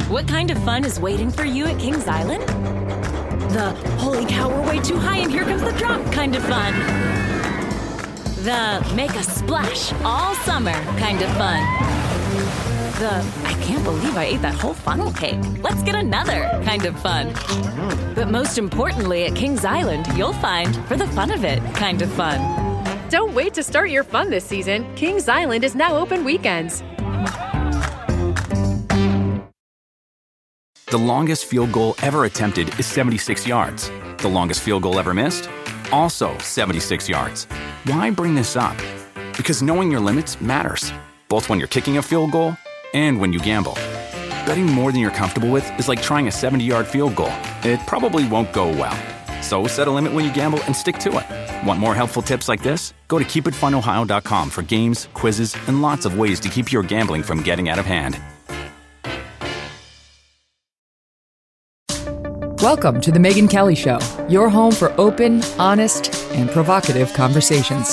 What kind of fun is waiting for you at Kings Island? The holy cow, we're way too high and here comes the drop kind of fun. The make a splash all summer kind of fun. The I can't believe I ate that whole funnel cake. Let's get another kind of fun. But most importantly, at Kings Island, you'll find for the fun of it kind of fun. Don't wait to start your fun this season. Kings Island is now open weekends. The longest field goal ever attempted is 76 yards. The longest field goal ever missed? Also 76 yards. Why bring this up? Because knowing your limits matters, both when you're kicking a field goal and when you gamble. Betting more than you're comfortable with is like trying a 70-yard field goal. It probably won't go well. So set a limit when you gamble and stick to it. Want more helpful tips like this? Go to keepitfunohio.com for games, quizzes, and lots of ways to keep your gambling from getting out of hand. Welcome to The Megyn Kelly Show, your home for open, honest, and provocative conversations.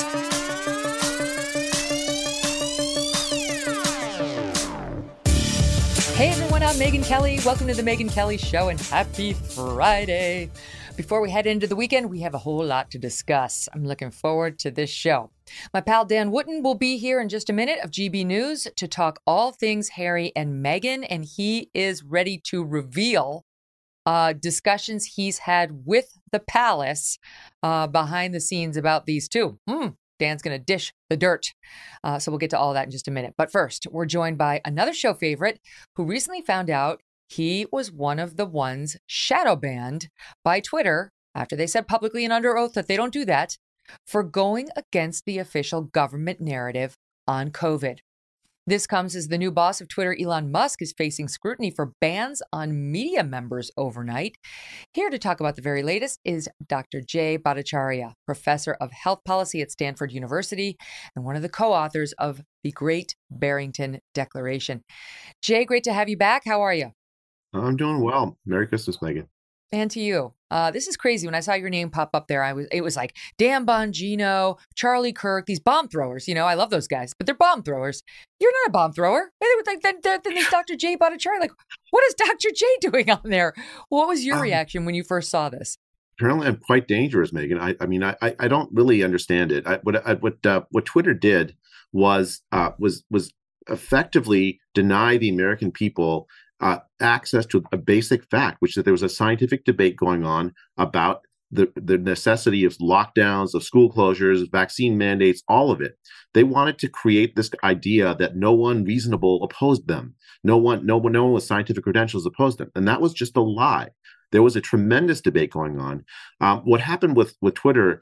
Hey everyone, I'm Megyn Kelly. Welcome to The Megyn Kelly Show and happy Friday. Before we head into the weekend, we have a whole lot to discuss. I'm looking forward to this show. My pal Dan Wootton will be here in just a minute of GB News to talk all things Harry and Meghan, and he is ready to reveal discussions he's had with the palace behind the scenes about these two. Dan's going to dish the dirt. So we'll get to all that in just a minute. But first, we're joined by another show favorite who recently found out he was one of the ones shadow banned by Twitter after they said publicly and under oath that they don't do that for going against the official government narrative on COVID. This comes as the new boss of Twitter, Elon Musk, is facing scrutiny for bans on media members overnight. Here to talk about the very latest is Dr. Jay Bhattacharya, professor of health policy at Stanford University and one of the co-authors of the Great Barrington Declaration. Jay, great to have you back. How are you? I'm doing well. Merry Christmas, Megyn. And to you. This is crazy. When I saw your name pop up there, it was like Dan Bongino, Charlie Kirk, these bomb throwers. You know, I love those guys, but they're bomb throwers. You're not a bomb thrower. Then there's Dr. Jay Bhattacharya. Like, what is Dr. Jay doing on there? What was your reaction when you first saw this? Apparently, I'm quite dangerous, Megyn. I don't really understand it. What Twitter did was effectively deny the American people access to a basic fact, which is that there was a scientific debate going on about the necessity of lockdowns, of school closures, vaccine mandates, all of it. They wanted to create this idea that no one reasonable opposed them. No one with scientific credentials opposed them. And that was just a lie. There was a tremendous debate going on. What happened with Twitter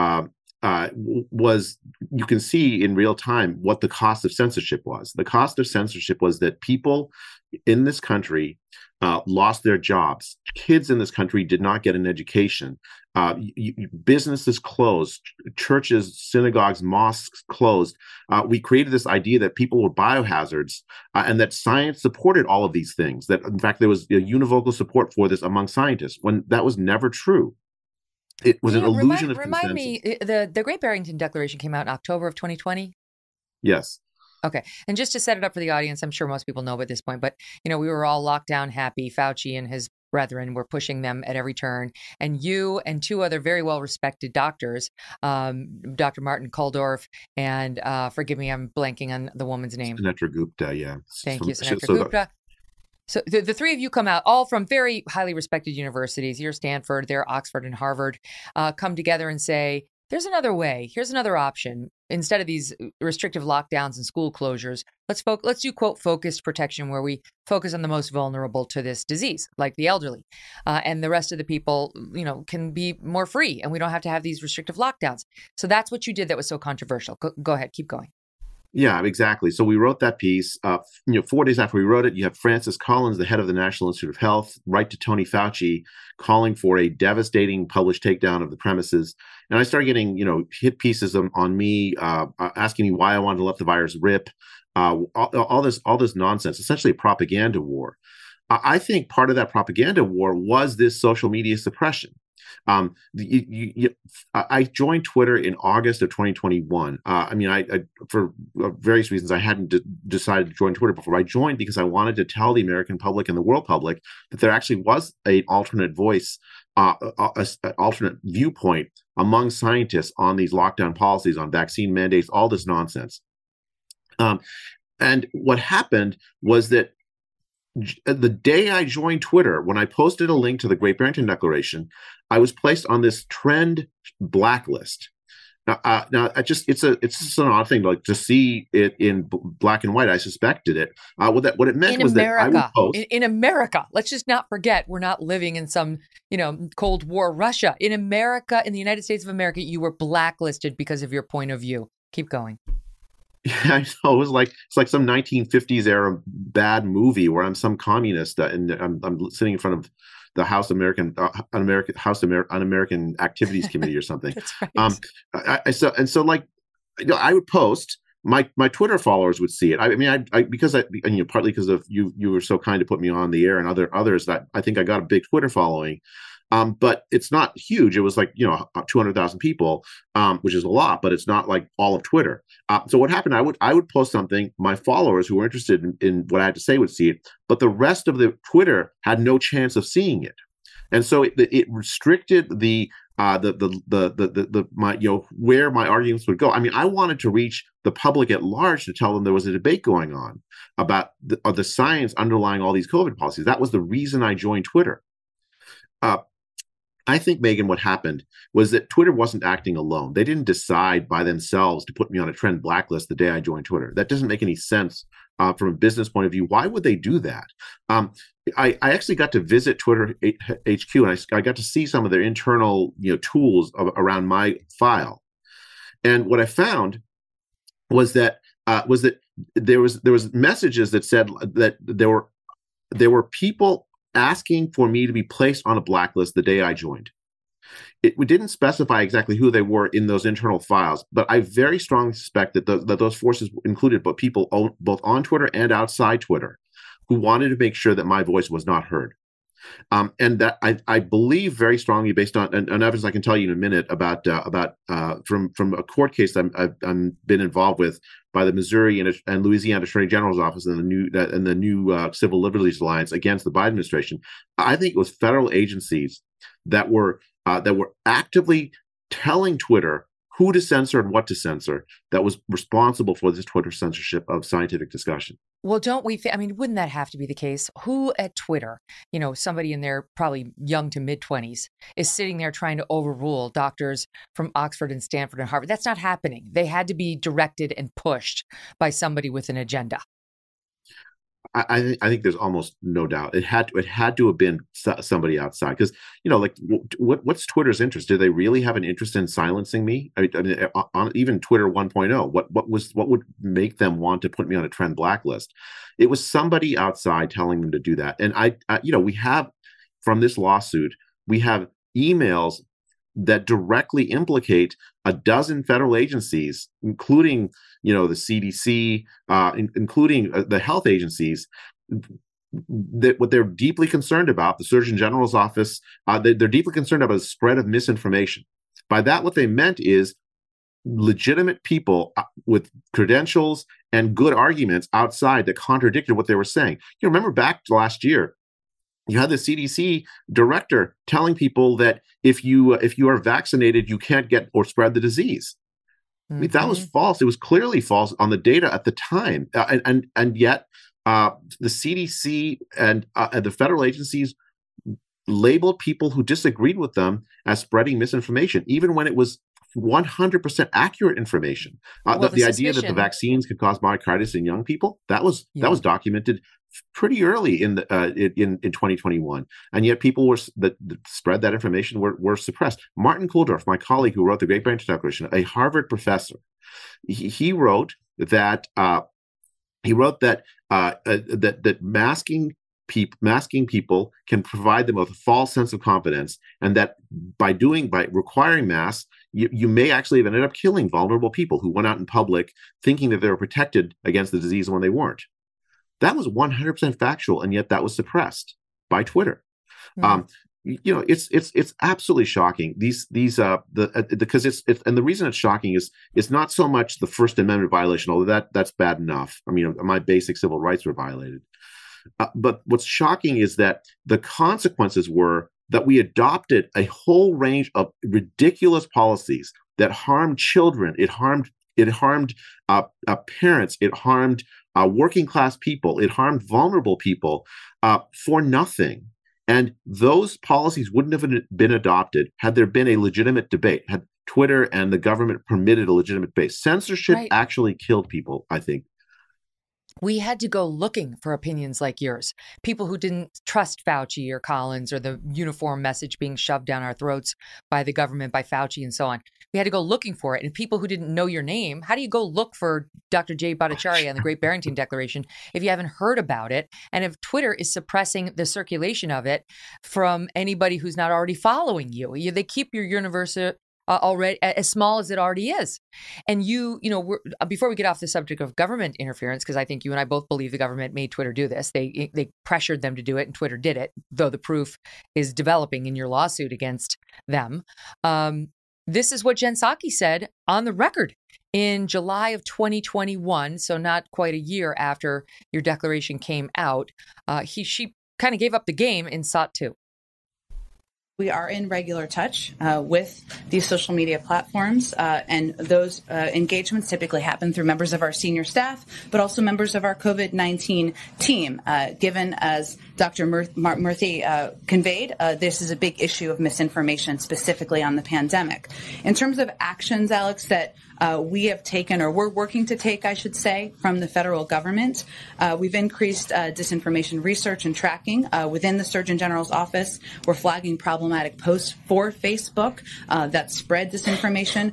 was, you can see in real time what the cost of censorship was. The cost of censorship was that people in this country lost their jobs. Kids in this country did not get an education. Businesses closed. Churches, synagogues, mosques closed. We created this idea that people were biohazards and that science supported all of these things. That, in fact, there was a univocal support for this among scientists, when that was never true. It was an illusion of consensus. Remind me, the Great Barrington Declaration came out in October of 2020? Yes. Okay. And just to set it up for the audience, I'm sure most people know at this point, but, you know, we were all locked down happy. Fauci and his brethren were pushing them at every turn. And you and two other very well-respected doctors, Dr. Martin Kulldorff and, forgive me, I'm blanking on the woman's name. Sunetra Gupta, yeah. Thank you, Sunetra Gupta. So the three of you come out, all from very highly respected universities. You're Stanford, they're Oxford and Harvard, come together and say, there's another way. Here's another option. Instead of these restrictive lockdowns and school closures, let's do, quote, focused protection, where we focus on the most vulnerable to this disease, like the elderly. And the rest of the people, you know, can be more free, and we don't have to have these restrictive lockdowns. So that's what you did that was so controversial. Go ahead. Keep going. Yeah, exactly. So we wrote that piece. 4 days after we wrote it, you have Francis Collins, the head of the National Institute of Health, write to Tony Fauci, calling for a devastating published takedown of the premises. And I started getting, hit pieces on me, asking me why I wanted to let the virus rip. All this nonsense, essentially a propaganda war. I think part of that propaganda war was this social media suppression. I joined Twitter in August of 2021. I for various reasons, I hadn't decided to join Twitter before. I joined because I wanted to tell the American public and the world public that there actually was an alternate voice, an alternate viewpoint among scientists on these lockdown policies, on vaccine mandates, all this nonsense. And what happened was that the day I joined Twitter, when I posted a link to the Great Barrington Declaration, I was placed on this trend blacklist. Now, it's just an odd thing to see it in black and white. I suspected it. What it meant was that I would post in America. Let's just not forget we're not living in some Cold War Russia. In America, in the United States of America, you were blacklisted because of your point of view. Keep going. Yeah, I know. It's like some 1950s era bad movie where I'm some communist and I'm sitting in front of the House Un-American Activities Committee or something. That's right. I would post. My Twitter followers would see it. Partly because of you were so kind to put me on the air, and others that I think I got a big Twitter following. But it's not huge. It was 200,000 people, which is a lot, but it's not like all of Twitter. So what happened? I would post something. My followers who were interested in what I had to say would see it, but the rest of the Twitter had no chance of seeing it, and so it restricted where my arguments would go. I mean, I wanted to reach the public at large to tell them there was a debate going on about the science underlying all these COVID policies. That was the reason I joined Twitter. I think, Megan, what happened was that Twitter wasn't acting alone. They didn't decide by themselves to put me on a trend blacklist the day I joined Twitter. That doesn't make any sense from a business point of view. Why would they do that? I actually got to visit Twitter HQ, and I got to see some of their internal tools around my file. And what I found was that there was messages that said that there were people asking for me to be placed on a blacklist the day I joined. We didn't specify exactly who they were in those internal files, but I very strongly suspect that those forces included people both on Twitter and outside Twitter who wanted to make sure that my voice was not heard. And that I believe very strongly, based on evidence I can tell you in a minute about from a court case I've been involved with by the Missouri and Louisiana Attorney General's office and the new Civil Liberties Alliance against the Biden administration. I think it was federal agencies that were actively telling Twitter who to censor and what to censor that was responsible for this Twitter censorship of scientific discussion. Well, don't we wouldn't that have to be the case? Who at Twitter, somebody in their probably young to mid-20s is sitting there trying to overrule doctors from Oxford and Stanford and Harvard? That's not happening. They had to be directed and pushed by somebody with an agenda. I think there's almost no doubt it had to have been somebody outside, because what's Twitter's interest? Do they really have an interest in silencing me? I mean, on even Twitter 1.0, what would make them want to put me on a trend blacklist? It was somebody outside telling them to do that. And we have, from this lawsuit, we have emails that directly implicate a dozen federal agencies, including the CDC, including the health agencies, that what they're deeply concerned about, the Surgeon General's office, they're deeply concerned about the spread of misinformation. By that, what they meant is legitimate people with credentials and good arguments outside that contradicted what they were saying. Remember back to last year, you had the CDC director telling people that if you are vaccinated, you can't get or spread the disease. Mm-hmm. I mean, that was false. It was clearly false on the data at the time, and yet the CDC and the federal agencies labeled people who disagreed with them as spreading misinformation, even when it was 100% accurate information. The idea that the vaccines could cause myocarditis in young people, that was documented pretty early in 2021, and yet people that spread that information were suppressed. Martin Kulldorff, my colleague who wrote the Great Barrington Declaration, a Harvard professor, he wrote that masking people can provide them with a false sense of confidence, and that by requiring masks, you may actually have ended up killing vulnerable people who went out in public thinking that they were protected against the disease when they weren't. That was 100% factual, and yet that was suppressed by Twitter. Mm-hmm. it's absolutely shocking. Because it's and the reason it's shocking is it's not so much the First Amendment violation, although that's bad enough. I mean, my basic civil rights were violated. But what's shocking is that the consequences were that we adopted a whole range of ridiculous policies that harmed children. It harmed parents. It harmed working class people. It harmed vulnerable people for nothing. And those policies wouldn't have been adopted had there been a legitimate debate, had Twitter and the government permitted a legitimate debate. Censorship actually killed people, I think. We had to go looking for opinions like yours, people who didn't trust Fauci or Collins or the uniform message being shoved down our throats by the government, by Fauci and so on. We had to go looking for it. And people who didn't know your name, how do you go look for Dr. Jay Bhattacharya and the Great Barrington Declaration if you haven't heard about it? And if Twitter is suppressing the circulation of it from anybody who's not already following you, they keep your universe already as small as it already is. And before we get off the subject of government interference, because I think you and I both believe the government made Twitter do this. They pressured them to do it, and Twitter did it, though the proof is developing in your lawsuit against them. This is what Jen Psaki said on the record in July of 2021, so not quite a year after your declaration came out. She kind of gave up the game and sought to. We are in regular touch with these social media platforms, and those engagements typically happen through members of our senior staff, but also members of our COVID-19 team. Given, as Dr. Murthy conveyed, this is a big issue of misinformation, specifically on the pandemic. In terms of actions, Alex, that we have taken, or we're working to take, I should say, from the federal government, we've increased disinformation research and tracking within the Surgeon General's office. We're flagging problematic posts for Facebook that spread disinformation.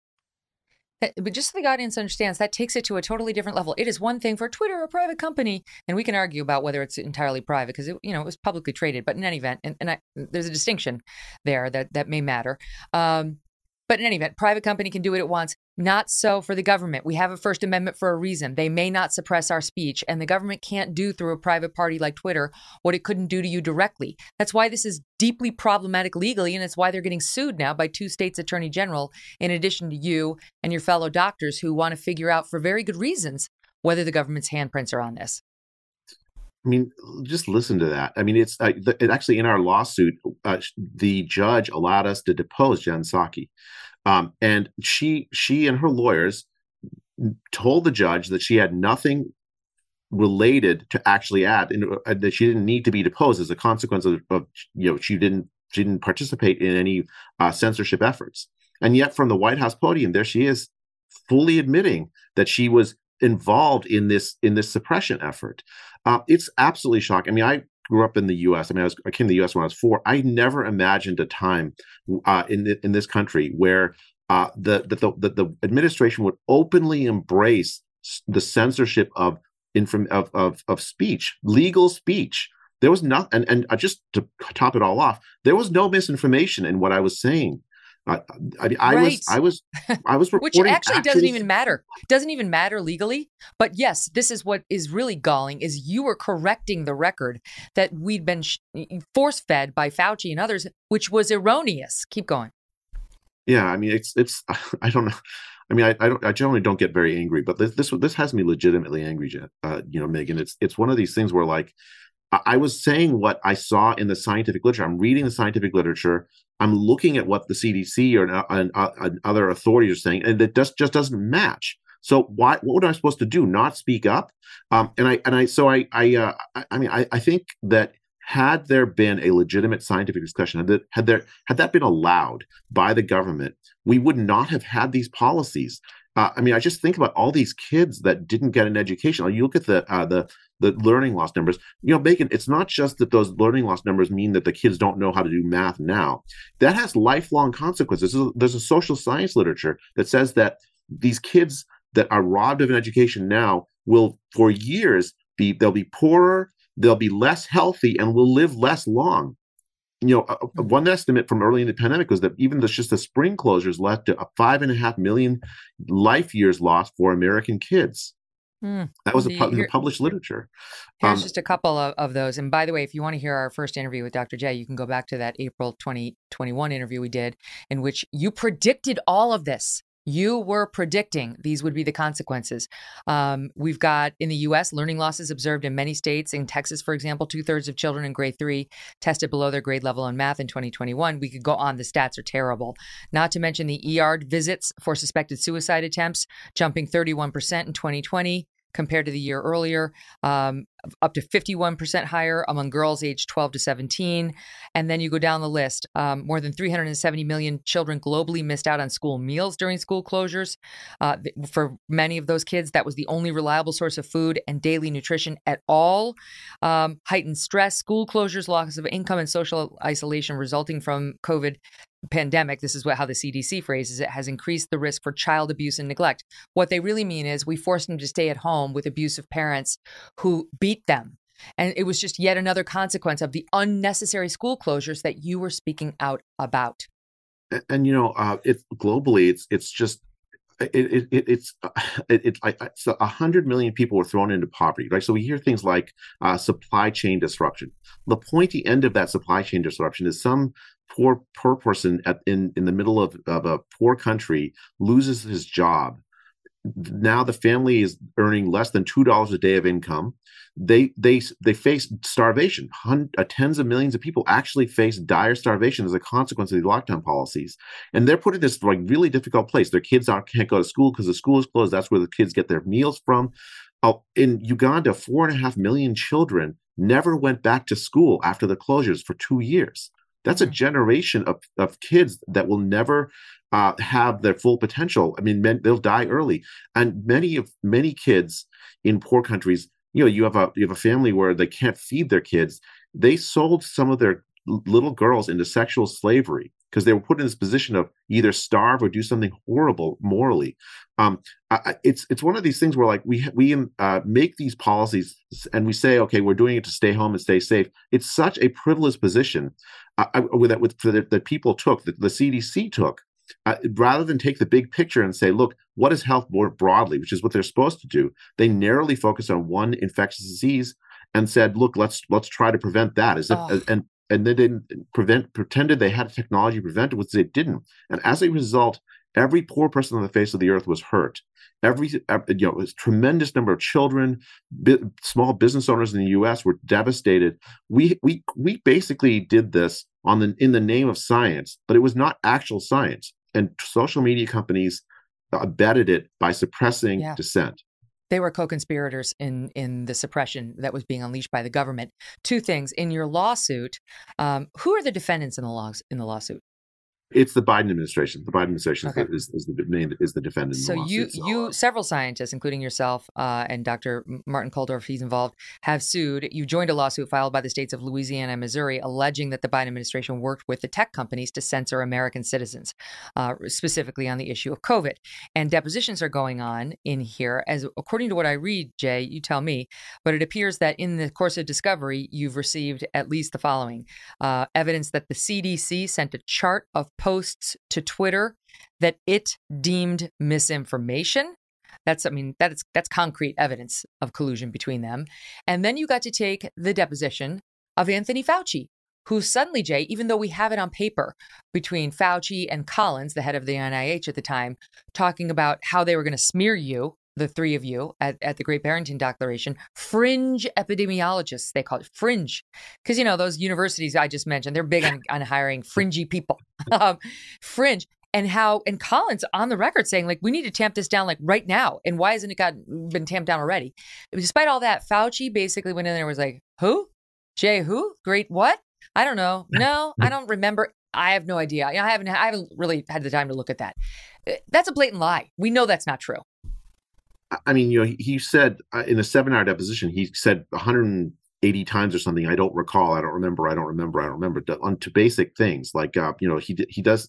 But just so the audience understands, that takes it to a totally different level. It is one thing for Twitter, a private company, and we can argue about whether it's entirely private because it was publicly traded. But in any event, there's a distinction there that may matter. But in any event, private company can do what it wants. Not so for the government. We have a First Amendment for a reason. They may not suppress our speech, and the government can't do through a private party like Twitter what it couldn't do to you directly. That's why this is deeply problematic legally, and it's why they're getting sued now by 2 states' attorney general, in addition to you and your fellow doctors who want to figure out for very good reasons whether the government's handprints are on this. I mean, just listen to that. I mean, it actually in our lawsuit, the judge allowed us to depose Jen Psaki. And she and her lawyers told the judge that she had nothing related to actually add, and that she didn't need to be deposed as a consequence of she didn't participate in any censorship efforts. And yet from the White House podium, there she is fully admitting that she was involved in this suppression effort. It's absolutely shocking. I mean, I grew up in the U.S. I mean, I came to the U.S. when I was 4. I never imagined a time in this country where the administration would openly embrace the censorship of speech, legal speech. There was nothing, and just to top it all off, there was no misinformation in what I was saying. I was reporting, which actually doesn't even matter. Doesn't even matter legally. But yes, this is what is really galling: is you were correcting the record that we'd been force fed by Fauci and others, which was erroneous. Keep going. Yeah, I mean, it's. I don't know. I mean, I generally don't get very angry, but this has me legitimately angry, Megan. It's one of these things where, like, I was saying what I saw in the scientific literature. I'm reading the scientific literature. I'm looking at what the CDC and other authorities are saying, and it just doesn't match. So what am I supposed to do? Not speak up? I think that had there been a legitimate scientific discussion, had that been allowed by the government, we would not have had these policies. I just think about all these kids that didn't get an education. You look at the learning loss numbers. Megan, it's not just that those learning loss numbers mean that the kids don't know how to do math now. That has lifelong consequences. There's a social science literature that says that these kids that are robbed of an education now will, for years, they'll be poorer, they'll be less healthy, and will live less long. One estimate from early in the pandemic was that even just the spring closures led to 5.5 million life years lost for American kids. That was in the published literature. Here's just a couple of those. And by the way, if you want to hear our first interview with Dr. J, you can go back to that April 2021 interview we did, in which you predicted all of this. You were predicting these would be the consequences. We've got in the U.S. learning losses observed in many states. In Texas, for example, 2/3 of children in grade 3 tested below their grade level in math in 2021. We could go on. The stats are terrible. Not to mention the ER visits for suspected suicide attempts jumping 31% in 2020 compared to the year earlier, up to 51% higher among girls aged 12 to 17. And then you go down the list. More than 370 million children globally missed out on school meals during school closures. For many of those kids, that was the only reliable source of food and daily nutrition at all. Heightened stress, school closures, loss of income, and social isolation resulting from COVID pandemic, this is how the CDC phrases it, has increased the risk for child abuse and neglect. What they really mean is we forced them to stay at home with abusive parents who beat them. And it was just yet another consequence of the unnecessary school closures that you were speaking out about. And it's globally, it's just it's 100 million people were thrown into poverty, right? So we hear things like supply chain disruption. The pointy end of that supply chain disruption is some poor person in the middle of a poor country loses his job. Now the family is earning less than $2 a day of income. They face starvation. Tens of millions of people actually face dire starvation as a consequence of these lockdown policies, and they're put in this really difficult place. Their kids can't go to school because the school is closed. That's where the kids get their meals from. In Uganda, 4.5 million children never went back to school after the closures for 2 years. That's a generation of kids that will never have their full potential. I mean, they'll die early. And many kids in poor countries, you have a family where they can't feed their kids. They sold some of their little girls into sexual slavery because they were put in this position of either starve or do something horrible morally. It's one of these things where we make these policies and we say, okay, we're doing it to stay home and stay safe. It's such a privileged position that people took, that the CDC took, rather than take the big picture and say, look, what is health more broadly, which is what they're supposed to do. They narrowly focused on one infectious disease and said, look, let's try to prevent that. And they didn't pretended they had technology to prevent it, which they didn't. And as a result, every poor person on the face of the earth was hurt. A tremendous number of children, small business owners in the U.S. were devastated. We basically did this in the name of science, but it was not actual science. And social media companies abetted it by suppressing dissent. They were co-conspirators in the suppression that was being unleashed by the government. Two things. In your lawsuit, who are the defendants in the lawsuit? It's the Biden administration. The Biden administration is the defendant. So in the lawsuit. you several scientists, including yourself and Dr. Martin Kulldorff, he's involved, have sued. You joined a lawsuit filed by the states of Louisiana and Missouri, alleging that the Biden administration worked with the tech companies to censor American citizens, specifically on the issue of COVID. And depositions are going on in here, as according to what I read, Jay, you tell me. But it appears that in the course of discovery, you've received at least the following: evidence that the CDC sent a chart of posts to Twitter that it deemed misinformation. That's concrete evidence of collusion between them. And then you got to take the deposition of Anthony Fauci, who suddenly, Jay, even though we have it on paper between Fauci and Collins, the head of the NIH at the time, talking about how they were going to smear you, the three of you, at the Great Barrington Declaration, fringe epidemiologists, they call it fringe. Because, those universities I just mentioned, they're big on hiring fringy people. Fringe. And Collins on the record saying, we need to tamp this down right now. And why hasn't it been tamped down already? Despite all that, Fauci basically went in there and was like, who? Jay, who? Great what? I don't know. No, I don't remember. I have no idea. I haven't really had the time to look at that. That's a blatant lie. We know that's not true. I mean, he said in a 7-hour deposition, he said 180 times or something. I don't recall. I don't remember. To basic things he does.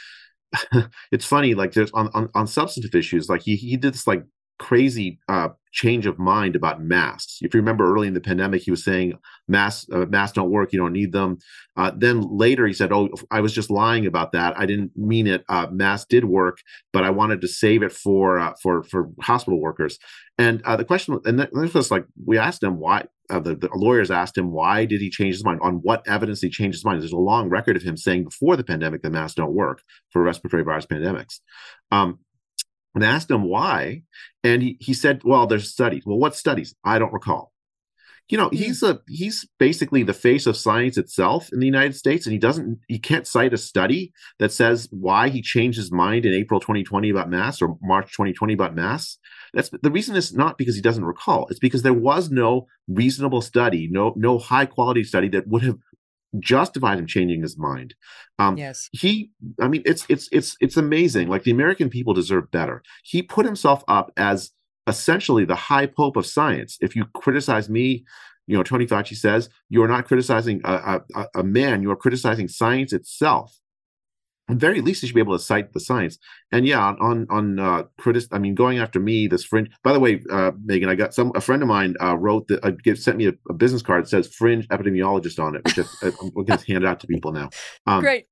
It's funny. There's on substantive issues. He did this crazy change of mind about masks. If you remember early in the pandemic, he was saying masks don't work, you don't need them. Then later he said, "Oh, I was just lying about that. I didn't mean it. Masks did work, but I wanted to save it for hospital workers." And the question, and this was like, we asked him why. The lawyers asked him, why did he change his mind? On what evidence he changed his mind? There's a long record of him saying before the pandemic that masks don't work for respiratory virus pandemics. And asked him why, and he said, "Well, there's studies." Well, what studies? I don't recall. He's basically the face of science itself in the United States, and he can't cite a study that says why he changed his mind in April 2020 about masks or March 2020 about masks. That's the reason. Is not because he doesn't recall. It's because there was no reasonable study, no high quality study that would have justified him changing his mind. Yes. It's amazing. Like, the American people deserve better. He put himself up as essentially the high pope of science. If you criticize me, Tony Fauci says, you are not criticizing a man, you are criticizing science itself. At the very least, you should be able to cite the science. And yeah, going after me, this fringe. By the way, Megan, I got a friend of mine wrote that sent me a business card that says "fringe epidemiologist" on it, which I'm going to hand out to people now. Great.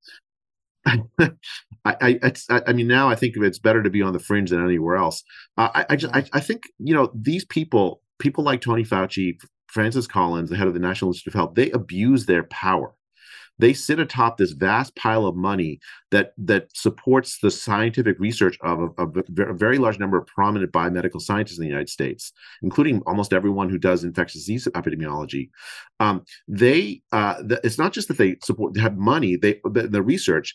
Now I think it's better to be on the fringe than anywhere else. I think these people like Tony Fauci, Francis Collins, the head of the National Institute of Health, they abuse their power. They sit atop this vast pile of money that supports the scientific research of a very large number of prominent biomedical scientists in the United States, including almost everyone who does infectious disease epidemiology. It's not just that they have money. The research,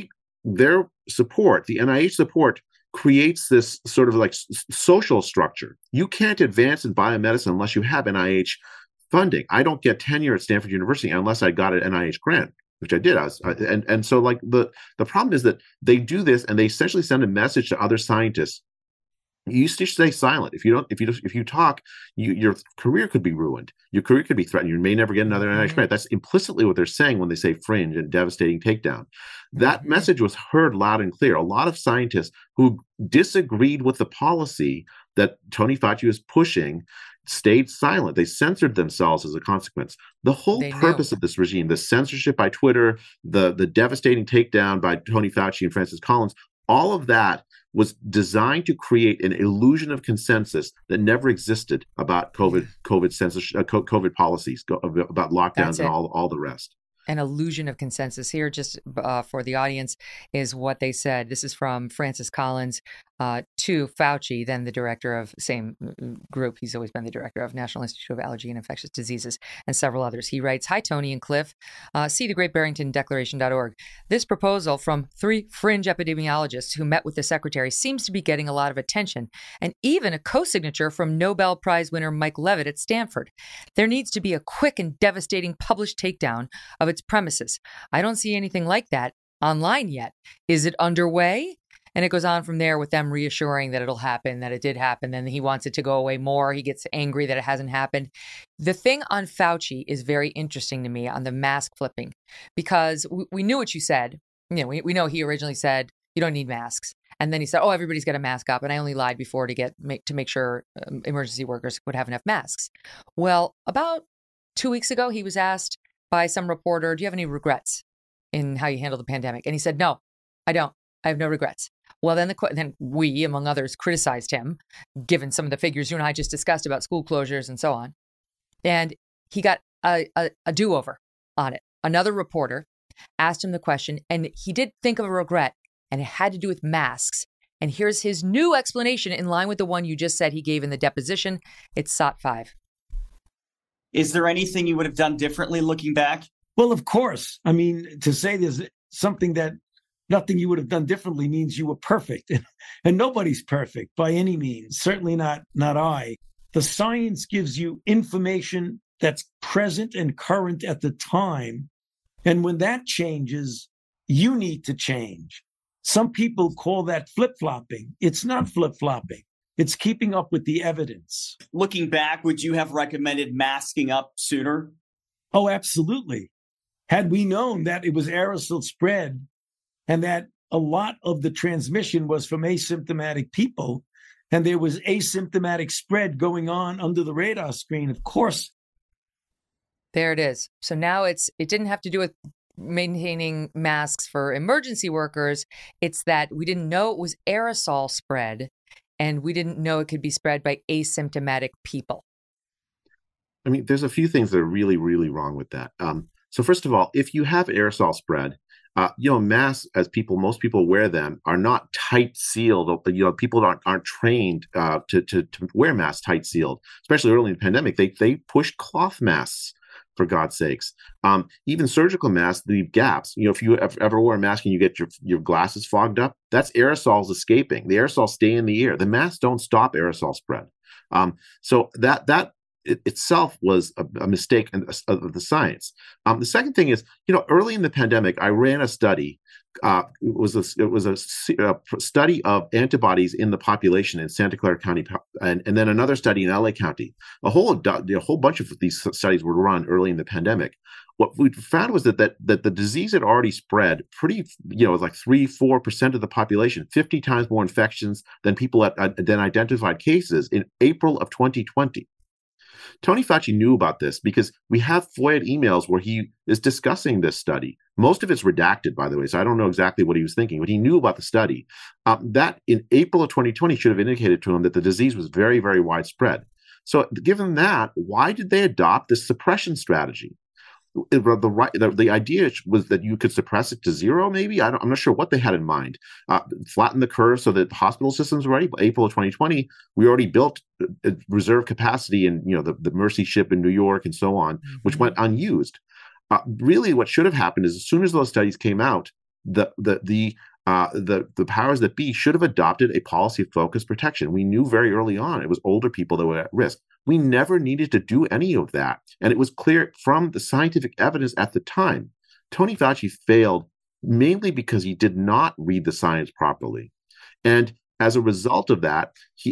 their support, the NIH support, creates this sort of like social structure. You can't advance in biomedicine unless you have NIH funding. I don't get tenure at Stanford University unless I got an NIH grant, which I did. So like the problem is that they do this and they essentially send a message to other scientists. You should stay silent. If you talk, your career could be ruined. Your career could be threatened. You may never get another NIH grant. That's implicitly what they're saying when they say fringe and devastating takedown. That message was heard loud and clear. A lot of scientists who disagreed with the policy that Tony Fauci was pushing stayed silent. They censored themselves as a consequence. The whole purpose of this regime, the censorship by Twitter, the devastating takedown by Tony Fauci and Francis Collins, all of that was designed to create an illusion of consensus that never existed about COVID censorship, COVID policies, about lockdowns and all the rest. An illusion of consensus here, just for the audience, is what they said. This is from Francis Collins to Fauci, then the director of same group. He's always been the director of National Institute of Allergy and Infectious Diseases and several others. He writes, "Hi, Tony and Cliff. See thegreatbarringtondeclaration.org. This proposal from 3 fringe epidemiologists who met with the secretary seems to be getting a lot of attention, and even a co-signature from Nobel Prize winner Mike Levitt at Stanford. There needs to be a quick and devastating published takedown of its premises. I don't see anything like that online yet. Is it underway?" And it goes on from there with them reassuring that it'll happen, that it did happen. Then he wants it to go away more. He gets angry that it hasn't happened. The thing on Fauci is very interesting to me on the mask flipping, because we knew what you said. We know he originally said, you don't need masks. And then he said, oh, everybody's got a mask up. And I only lied before to make sure emergency workers would have enough masks. Well, about 2 weeks ago, he was asked by some reporter, do you have any regrets in how you handled the pandemic? And he said, no, I don't. I have no regrets. Well, then we, among others, criticized him, given some of the figures you and I just discussed about school closures and so on. And he got a do-over on it. Another reporter asked him the question, and he did think of a regret, and it had to do with masks. And here's his new explanation in line with the one you just said he gave in the deposition. It's SOT 5. Is there anything you would have done differently looking back? Well, of course. I mean, to say there's something that nothing you would have done differently means you were perfect. And nobody's perfect by any means, certainly not I. The science gives you information that's present and current at the time. And when that changes, you need to change. Some people call that flip-flopping. It's not flip-flopping. It's keeping up with the evidence. Looking back, would you have recommended masking up sooner? Oh, absolutely. Had we known that it was aerosol spread and that a lot of the transmission was from asymptomatic people, and there was asymptomatic spread going on under the radar screen. Of course. There it is. So now it didn't have to do with maintaining masks for emergency workers. It's that we didn't know it was aerosol spread, and we didn't know it could be spread by asymptomatic people. I mean, there's a few things that are really, really wrong with that. So first of all, if you have aerosol spread, masks, as most people wear them, are not tight sealed. People aren't trained to wear masks tight sealed, especially early in the pandemic. They pushed cloth masks, for God's sakes. Even surgical masks leave gaps. If you ever wear a mask and you get your glasses fogged up, that's aerosols escaping. The aerosols stay in the air. The masks don't stop aerosol spread. So that itself was a mistake of the science. The second thing is, early in the pandemic, I ran a study. It was a study of antibodies in the population in Santa Clara County, and then another study in LA County. A whole bunch of these studies were run early in the pandemic. What we found was that the disease had already spread pretty, like 3-4% of the population, 50 times more infections than people than identified cases in April of 2020. Tony Fauci knew about this because we have FOIA emails where he is discussing this study. Most of it's redacted, by the way, so I don't know exactly what he was thinking, but he knew about the study. That in April of 2020 should have indicated to him that the disease was very, very widespread. So given that, why did they adopt this suppression strategy? The idea was that you could suppress it to zero, maybe. I'm not sure what they had in mind. Flatten the curve so that hospital systems were ready. By April of 2020, we already built reserve capacity in the Mercy ship in New York and so on, which went unused. Really, what should have happened is as soon as those studies came out, the powers that be should have adopted a policy of focused protection. We knew very early on it was older people that were at risk. We never needed to do any of that. And it was clear from the scientific evidence at the time. Tony Fauci failed mainly because he did not read the science properly. And as a result of that, he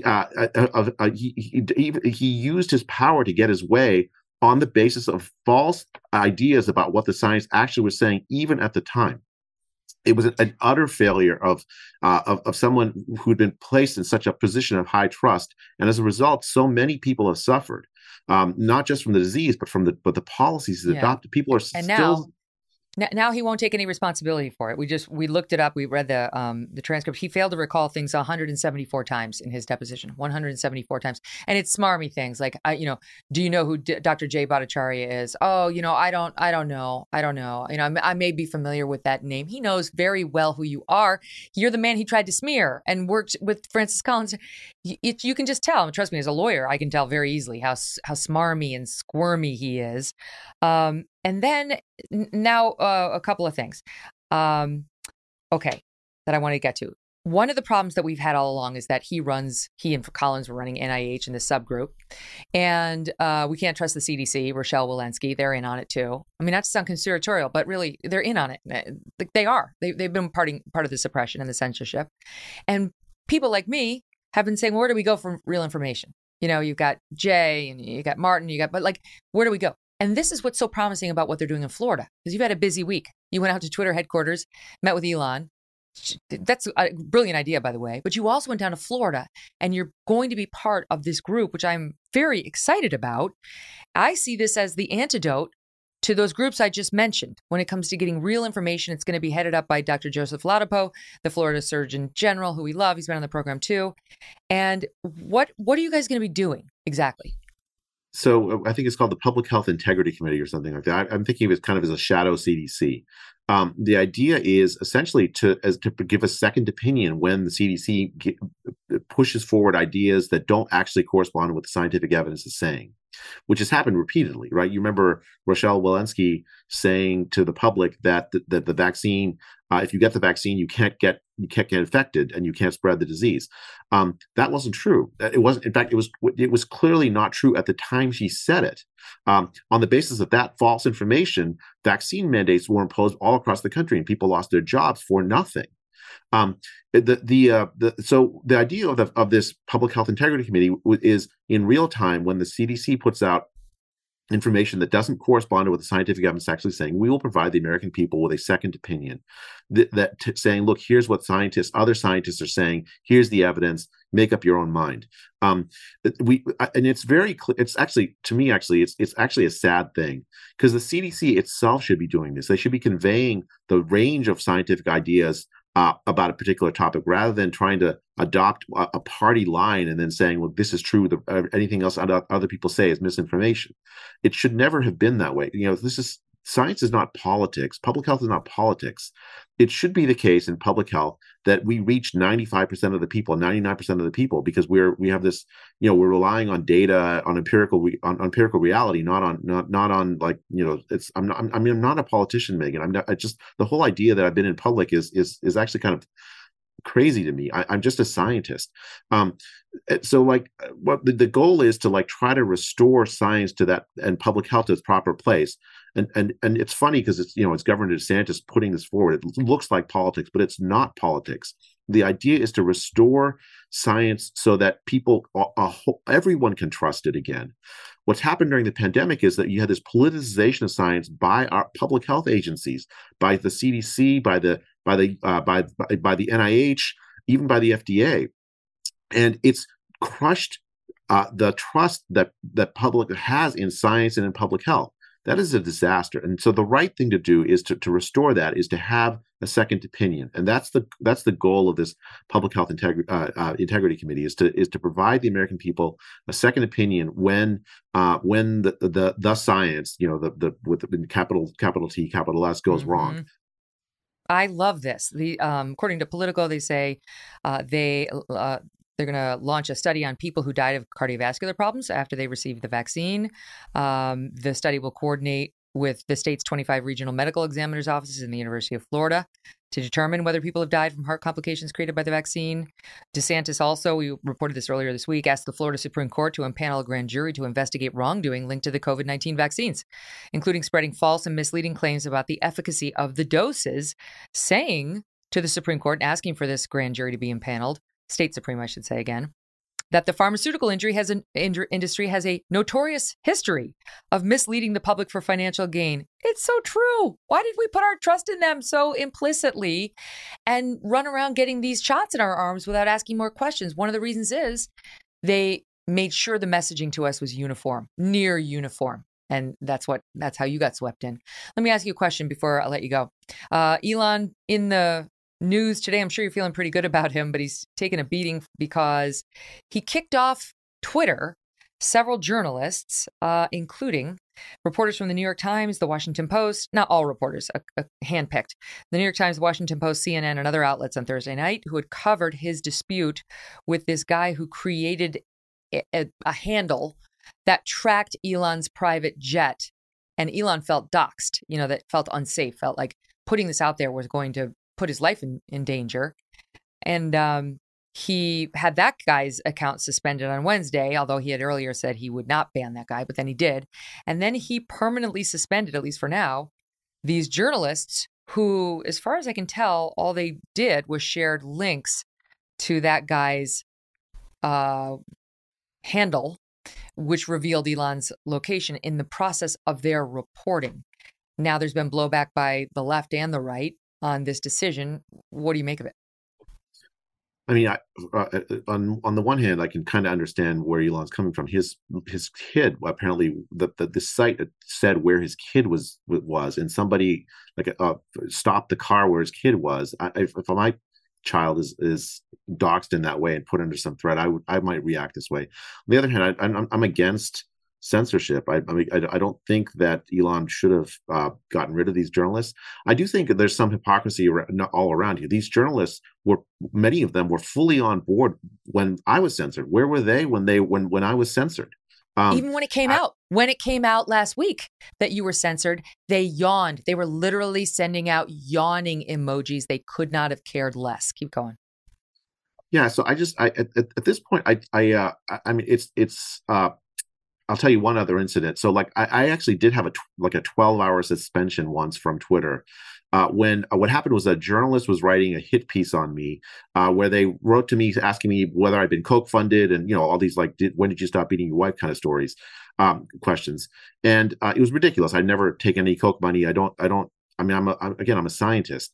used his power to get his way on the basis of false ideas about what the science actually was saying, even at the time. It was an utter failure of someone who'd been placed in such a position of high trust, and as a result, so many people have suffered, not just from the disease, but from the policies that adopted. People are Now he won't take any responsibility for it. We looked it up. We read the transcript. He failed to recall things 174 times in his deposition, 174 times. And it's smarmy things like, do you know who Dr. Jay Bhattacharya is? Oh, I don't know. I may be familiar with that name. He knows very well who you are. You're the man he tried to smear and worked with Francis Collins. You can just tell. Trust me, as a lawyer, I can tell very easily how smarmy and squirmy he is. And then now a couple of things, that I want to get to. One of the problems that we've had all along is that he and Collins were running NIH in the subgroup, and we can't trust the CDC. Rochelle Walensky, they're in on it too. I mean, not to sound conspiratorial, but really, they're in on it. They are. They've been part of the suppression and the censorship, and people like me have been saying, well, where do we go for real information? You've got Jay and you got Martin, but where do we go? And this is what's so promising about what they're doing in Florida, because you've had a busy week. You went out to Twitter headquarters, met with Elon. That's a brilliant idea, by the way. But you also went down to Florida, and you're going to be part of this group, which I'm very excited about. I see this as the antidote to those groups I just mentioned. When it comes to getting real information, it's going to be headed up by Dr. Joseph Ladapo, the Florida Surgeon General, who we love. He's been on the program too. And what are you guys going to be doing exactly? So I think it's called the Public Health Integrity Committee or something like that. I'm thinking of it kind of as a shadow CDC. The idea is essentially to give a second opinion when the CDC pushes forward ideas that don't actually correspond with what the scientific evidence is saying, which has happened repeatedly, right? You remember Rochelle Walensky saying to the public that the vaccine, if you get the vaccine, you can't get infected and you can't spread the disease. That wasn't true. It wasn't. In fact, it was clearly not true at the time she said it. On the basis of that false information, vaccine mandates were imposed all across the country, and people lost their jobs for nothing. So the idea of this Public Health Integrity Committee is in real time when the CDC puts out information that doesn't correspond to what the scientific evidence is actually saying, we will provide the American people with a second opinion saying, look, here's what other scientists are saying. Here's the evidence. Make up your own mind. And it's very clear. It's actually, to me, it's actually a sad thing, because the CDC itself should be doing this. They should be conveying the range of scientific ideas about a particular topic, rather than trying to adopt a party line and then saying, well, this is true. Anything else other people say is misinformation. It should never have been that way. Science is not politics. Public health is not politics. It should be the case in public health that we reach 95% of the people, 99% of the people, because we have this, we're relying on data, on empirical reality, not on like, I'm not a politician, Megan. The whole idea that I've been in public is actually kind of crazy to me. I'm just a scientist. So like what the goal is to like try to restore science to that, and public health to its proper place. And it's funny because it's Governor DeSantis putting this forward. It looks like politics, but it's not politics. The idea is to restore science so that everyone can trust it again. What's happened during the pandemic is that you had this politicization of science by our public health agencies, by the CDC, by the NIH, even by the FDA, and it's crushed the trust that public has in science and in public health. That is a disaster. And so the right thing to do is to restore that, is to have a second opinion. And that's the goal of this Public Health Integrity Committee, is to provide the American people a second opinion when the science, with the capital T, capital S goes wrong. I love this. According to Politico, they say they're going to launch a study on people who died of cardiovascular problems after they received the vaccine. The study will coordinate with the state's 25 regional medical examiners' offices in the University of Florida to determine whether people have died from heart complications created by the vaccine. DeSantis also, we reported this earlier this week, asked the Florida Supreme Court to impanel a grand jury to investigate wrongdoing linked to the COVID-19 vaccines, including spreading false and misleading claims about the efficacy of the doses, saying to the Supreme Court, asking for this grand jury to be impaneled, State Supreme, I should say again, that the pharmaceutical industry has a notorious history of misleading the public for financial gain. It's so true. Why did we put our trust in them so implicitly and run around getting these shots in our arms without asking more questions? One of the reasons is they made sure the messaging to us was uniform, near uniform. And that's how you got swept in. Let me ask you a question before I let you go. Elon, in the news today, I'm sure you're feeling pretty good about him, but he's taken a beating because he kicked off Twitter several journalists, including reporters from the New York Times, the Washington Post, not all reporters, handpicked, the New York Times, the Washington Post, CNN, and other outlets on Thursday night, who had covered his dispute with this guy who created a handle that tracked Elon's private jet. And Elon felt doxxed, that felt unsafe, felt like putting this out there was going to put his life in danger. And he had that guy's account suspended on Wednesday, although he had earlier said he would not ban that guy, but then he did. And then he permanently suspended, at least for now, these journalists who, as far as I can tell, all they did was shared links to that guy's handle, which revealed Elon's location in the process of their reporting. Now there's been blowback by the left and the right on this decision. What do you make of it? I mean, on the one hand, I can kind of understand where Elon's coming from. His kid, apparently, the site said where his kid was, and somebody stopped the car where his kid was. If my child is doxxed in that way and put under some threat, I might react this way. On the other hand, I'm against censorship. I don't think that Elon should have gotten rid of these journalists. I do think that there's some hypocrisy all around here. These journalists many of them were fully on board when I was censored. Where were they when I was censored? Even when it came out last week that you were censored, they yawned. They were literally sending out yawning emojis. They could not have cared less. Keep going. Yeah. So at this point, I mean, it's I'll tell you one other incident. So I actually did have a 12-hour suspension once from Twitter. When what happened was a journalist was writing a hit piece on me, where they wrote to me asking me whether I'd been Coke funded and all these when did you stop beating your wife kind of stories. questions, and it was ridiculous. I never take any Koch money. I don't. I mean, I'm a scientist,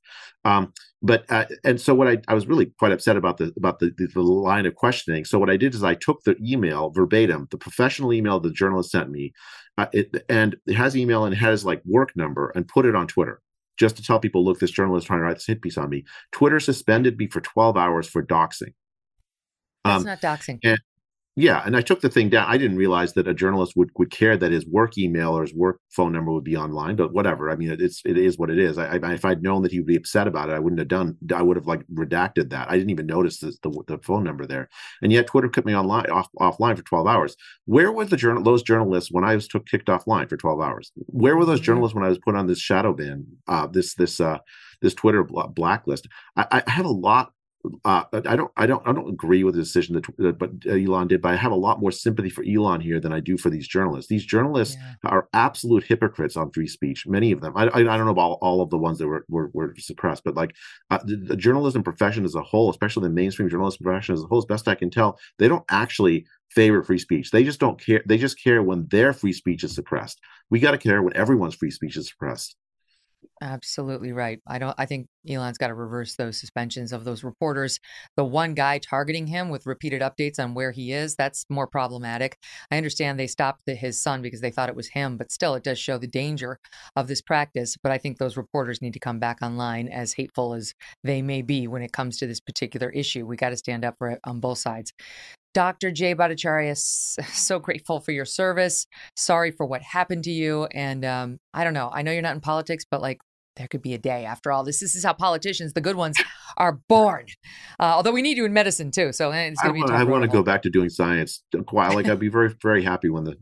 but and so what I was really quite upset about the line of questioning. So what I did is I took the email verbatim, the professional email the journalist sent me, and it has email and it has like work number, and put it on Twitter just to tell people, look, this journalist is trying to write this hit piece on me. Twitter suspended me for 12 hours for doxing. That's not doxing. And I took the thing down. I didn't realize that a journalist would care that his work email or his work phone number would be online, but whatever. I mean, it is what it is. If I'd known that he would be upset about it, I would have like redacted that. I didn't even notice the phone number there. And yet Twitter kept me offline for 12 hours. Where were those journalists when I was kicked offline for 12 hours? Where were those journalists when I was put on this shadow ban, this Twitter blacklist? I have a lot. I don't agree with the decision that Elon did, but I have a lot more sympathy for Elon here than I do for these journalists. These journalists are absolute hypocrites on free speech. Many of them. I don't know about all of the ones that were suppressed, but like the journalism profession as a whole, especially the mainstream journalism profession as a whole, as best I can tell, they don't actually favor free speech. They just don't care. They just care when their free speech is suppressed. We got to care when everyone's free speech is suppressed. Absolutely right. I think Elon's got to reverse those suspensions of those reporters. The one guy targeting him with repeated updates on where he is, that's more problematic. I understand they stopped his son because they thought it was him, but still it does show the danger of this practice. But I think those reporters need to come back online, as hateful as they may be when it comes to this particular issue. We got to stand up for it on both sides. Dr. Jay Bhattacharya, so grateful for your service. Sorry for what happened to you. And I don't know. I know you're not in politics, but like, there could be a day after all this. This is how politicians, the good ones, are born. Although we need you in medicine too. So it's going to be tough. I want to go back to doing science. Like I'd be very, very happy when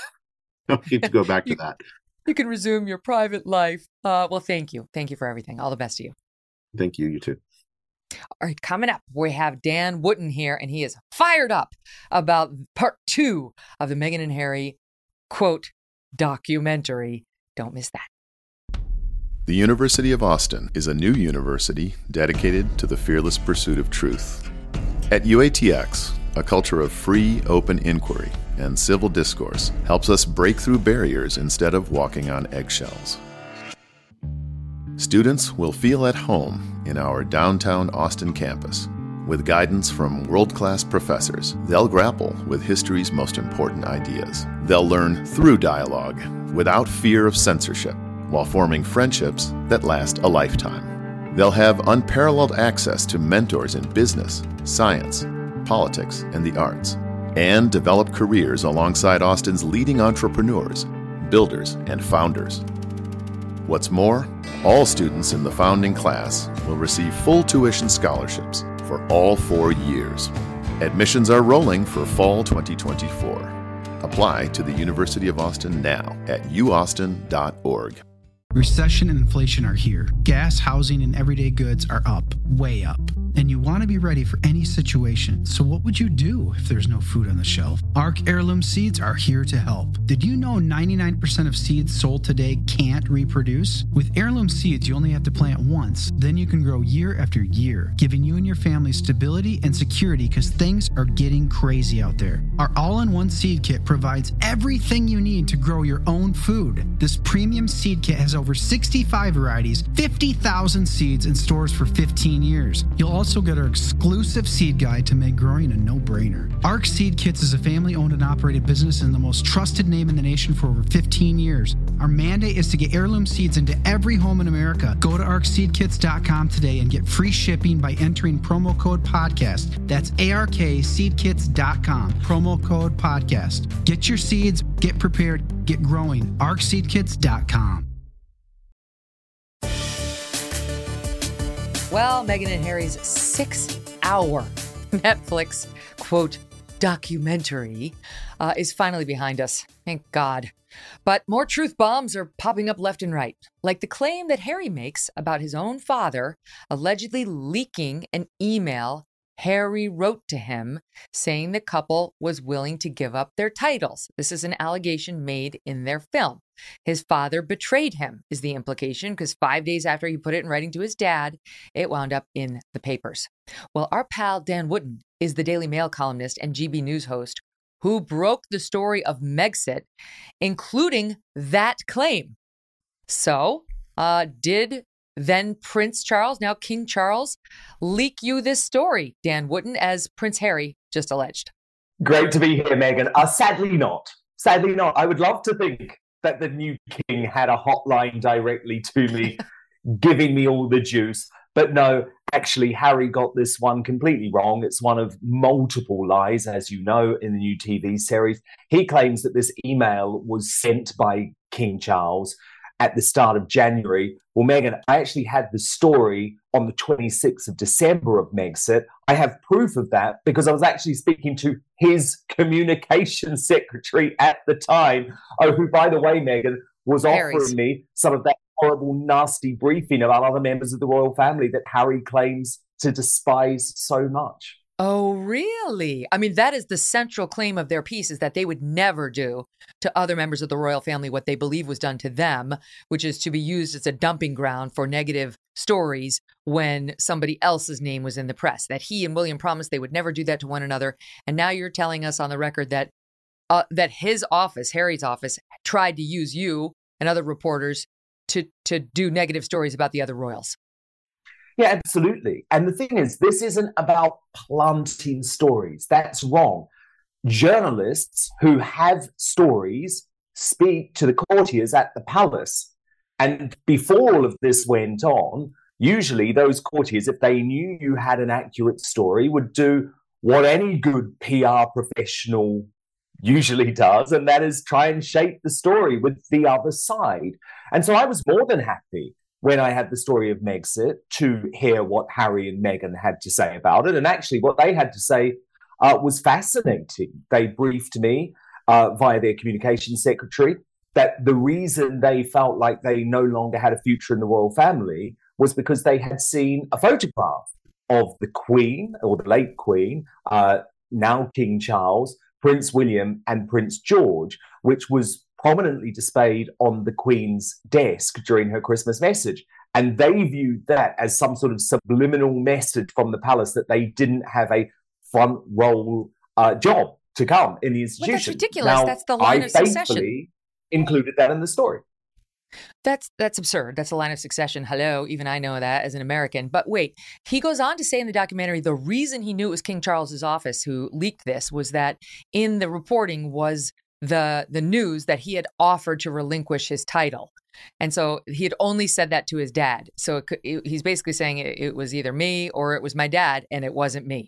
I get to go back to that. You can resume your private life. Well, thank you. Thank you for everything. All the best to you. Thank you. You too. All right, coming up, we have Dan Wootton here, and he is fired up about part 2 of the Meghan and Harry, quote, documentary. Don't miss that. The University of Austin is a new university dedicated to the fearless pursuit of truth. At UATX, a culture of free, open inquiry and civil discourse helps us break through barriers instead of walking on eggshells. Students will feel at home in our downtown Austin campus. With guidance from world-class professors, they'll grapple with history's most important ideas. They'll learn through dialogue, without fear of censorship, while forming friendships that last a lifetime. They'll have unparalleled access to mentors in business, science, politics, and the arts, and develop careers alongside Austin's leading entrepreneurs, builders, and founders. What's more, all students in the founding class will receive full tuition scholarships for all 4 years. Admissions are rolling for fall 2024. Apply to the University of Austin now at uaustin.org. Recession and inflation are here. Gas, housing, and everyday goods are up, way up. And you want to be ready for any situation. So what would you do if there's no food on the shelf? ARC Heirloom Seeds are here to help. Did you know 99% of seeds sold today can't reproduce? With Heirloom Seeds, you only have to plant once. Then you can grow year after year, giving you and your family stability and security because things are getting crazy out there. Our all-in-one seed kit provides everything you need to grow your own food. This premium seed kit has over 65 varieties, 50,000 seeds, and stores for 15 years. You'll also get our exclusive seed guide to make growing a no-brainer. ARC Seed Kits is a family-owned and operated business and the most trusted name in the nation for over 15 years. Our mandate is to get heirloom seeds into every home in America. Go to arcseedkits.com today and get free shipping by entering promo code podcast. That's ARKseedkits.com, promo code podcast. Get your seeds, get prepared, get growing. arcseedkits.com. Well, Meghan and Harry's 6-hour Netflix, quote, documentary is finally behind us. Thank God. But more truth bombs are popping up left and right, like the claim that Harry makes about his own father allegedly leaking an email Harry wrote to him saying the couple was willing to give up their titles. This is an allegation made in their film. His father betrayed him, is the implication, because 5 days after he put it in writing to his dad, it wound up in the papers. Well, our pal Dan Wootton is the Daily Mail columnist and GB News host who broke the story of Megxit, including that claim. So, did then Prince Charles, now King Charles, leak you this story, Dan Wootton, as Prince Harry just alleged? Great to be here, Megyn. Sadly not. Sadly not. I would love to think that the new king had a hotline directly to me, giving me all the juice. But no, actually, Harry got this one completely wrong. It's one of multiple lies, as you know, in the new TV series. He claims that this email was sent by King Charles at the start of January. Well, Megyn, I actually had the story on the 26th of December of Megxit. I have proof of that because I was actually speaking to his communication secretary at the time, who, by the way, Megyn, was offering me some of that horrible, nasty briefing about other members of the royal family that Harry claims to despise so much. Oh, really? I mean, that is the central claim of their piece, is that they would never do to other members of the royal family what they believe was done to them, which is to be used as a dumping ground for negative stories when somebody else's name was in the press. That he and William promised they would never do that to one another. And now you're telling us on the record that that his office, Harry's office, tried to use you and other reporters to do negative stories about the other royals. Yeah, absolutely. And the thing is, this isn't about planting stories. That's wrong. Journalists who have stories speak to the courtiers at the palace. And before all of this went on, usually those courtiers, if they knew you had an accurate story, would do what any good PR professional usually does, and that is try and shape the story with the other side. And so I was more than happy when I had the story of Megxit to hear what Harry and Meghan had to say about it. And actually what they had to say was fascinating. They briefed me via their communications secretary that the reason they felt like they no longer had a future in the royal family was because they had seen a photograph of the Queen, or the late Queen, now King Charles, Prince William and Prince George, which was prominently displayed on the Queen's desk during her Christmas message. And they viewed that as some sort of subliminal message from the palace that they didn't have a front row job to come in the institution. Well, that's ridiculous. Now, that's the line of succession. I included that in the story. That's absurd. That's a line of succession. Hello, even I know that as an American. But wait, he goes on to say in the documentary, the reason he knew it was King Charles's office who leaked this was that in the reporting was the news that he had offered to relinquish his title. And so he had only said that to his dad. So he's basically saying it was either me or it was my dad, and it wasn't me.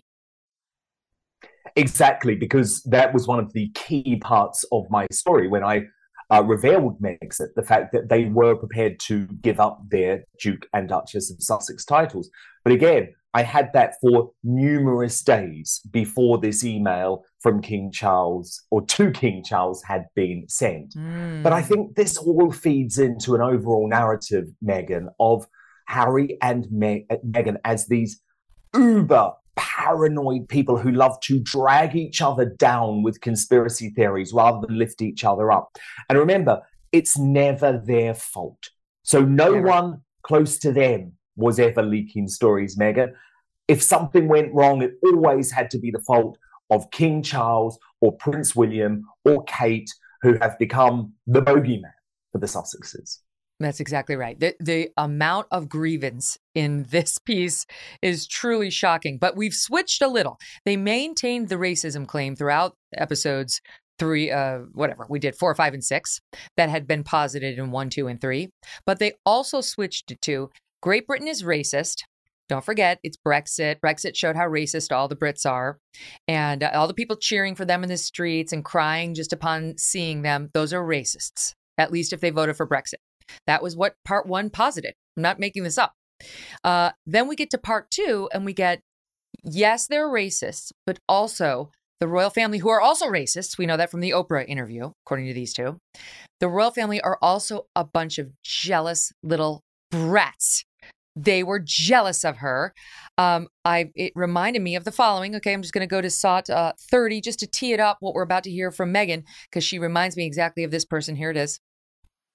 Exactly, because that was one of the key parts of my story when I revealed Megxit, the fact that they were prepared to give up their Duke and Duchess of Sussex titles. But again, I had that for numerous days before this email from King Charles, or to King Charles, had been sent. But I think this all feeds into an overall narrative, Megyn, of Harry and Meghan as these uber paranoid people who love to drag each other down with conspiracy theories rather than lift each other up. And remember, it's never their fault. So no one close to them was ever leaking stories, Megyn. If something went wrong, it always had to be the fault of King Charles or Prince William or Kate, who have become the bogeyman for the Sussexes. That's exactly right. The amount of grievance in this piece is truly shocking, but we've switched a little. They maintained the racism claim throughout episodes 3, we did 4, 5, and 6 that had been posited in 1, 2, and 3. But they also switched it to Great Britain is racist. Don't forget, it's Brexit. Brexit showed how racist all the Brits are. And all the people cheering for them in the streets and crying just upon seeing them, those are racists, at least if they voted for Brexit. That was what part 1 posited. I'm not making this up. Then we get to part 2 and we get, yes, they're racists, but also the royal family, who are also racists. We know that from the Oprah interview, according to these two. The royal family are also a bunch of jealous little brats. They were jealous of her. It reminded me of the following. Okay, I'm just going to go to SOT 30 just to tee it up what we're about to hear from Meghan, because she reminds me exactly of this person. Here it is.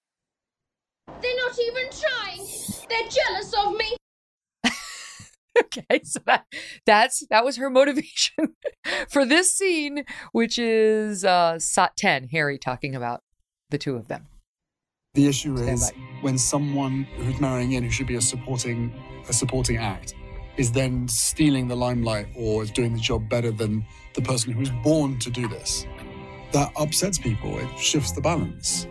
They're not even trying. They're jealous of me. Okay, so that was her motivation for this scene, which is Sot 10, Harry talking about the two of them. The issue is when someone who's marrying in, who should be a supporting act, is then stealing the limelight or is doing the job better than the person who's born to do this. That upsets people. It shifts the balance.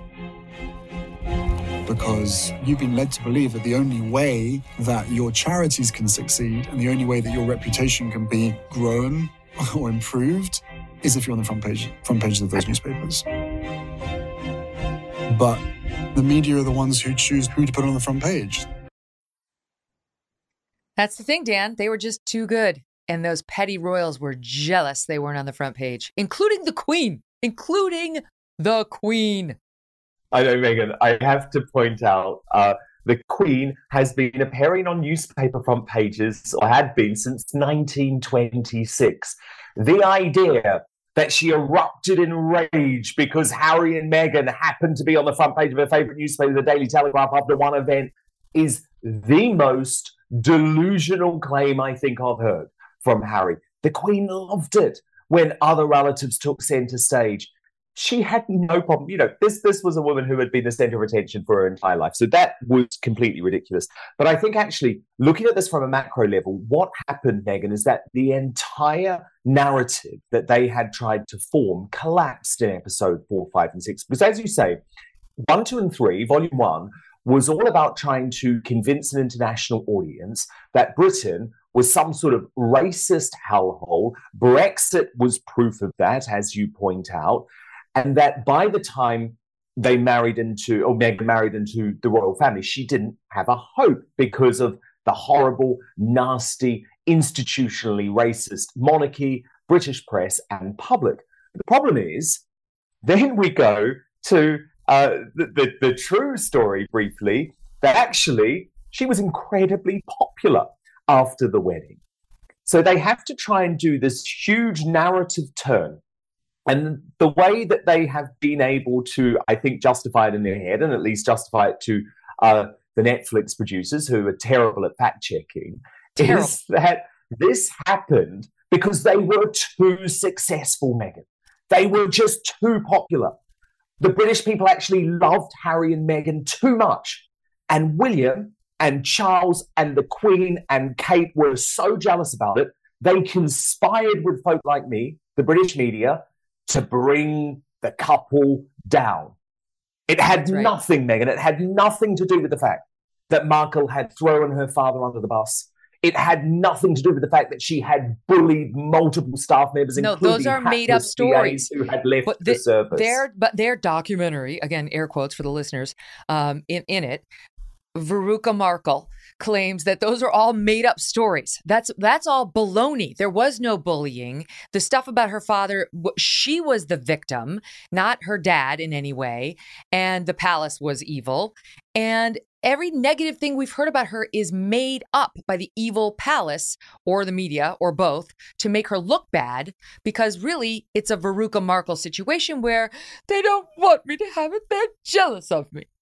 Because you've been led to believe that the only way that your charities can succeed and the only way that your reputation can be grown or improved is if you're on the front pages of those newspapers. But the media are the ones who choose who to put on the front page. That's the thing, Dan. They were just too good. And those petty royals were jealous they weren't on the front page, including the Queen. I know, Meghan, I have to point out the Queen has been appearing on newspaper front pages, or had been, since 1926. The idea that she erupted in rage because Harry and Meghan happened to be on the front page of her favourite newspaper, the Daily Telegraph, after one event, is the most delusional claim I think I've heard from Harry. The Queen loved it when other relatives took centre stage. She had no problem. You know, this was a woman who had been the centre of attention for her entire life. So that was completely ridiculous. But I think actually, looking at this from a macro level, what happened, Meghan, is that the entire narrative that they had tried to form collapsed in episode 4, 5, and 6. Because as you say, 1, 2, and 3, volume 1, was all about trying to convince an international audience that Britain was some sort of racist hellhole. Brexit was proof of that, as you point out. And that by the time Meghan married into the royal family, she didn't have a hope because of the horrible, nasty, institutionally racist monarchy, British press, and public. The problem is, then we go to the true story briefly, that actually she was incredibly popular after the wedding. So they have to try and do this huge narrative turn. And the way that they have been able to, I think, justify it in their head, and at least justify it to the Netflix producers, who are terrible at fact-checking, is that this happened because they were too successful, Meghan. They were just too popular. The British people actually loved Harry and Meghan too much. And William and Charles and the Queen and Kate were so jealous about it, they conspired with folk like me, the British media, to bring the couple down. It had nothing, Meghan, it had nothing to do with the fact that Markle had thrown her father under the bus. It had nothing to do with the fact that she had bullied multiple staff members, including those are made-up stories who had left the service. Their documentary, again, air quotes for the listeners, in it, Veruca Markle claims that those are all made up stories. That's all baloney. There was no bullying. The stuff about her father, she was the victim, not her dad in any way. And the palace was evil. And every negative thing we've heard about her is made up by the evil palace or the media or both to make her look bad, because really it's a Veruca Markle situation where they don't want me to have it. They're jealous of me.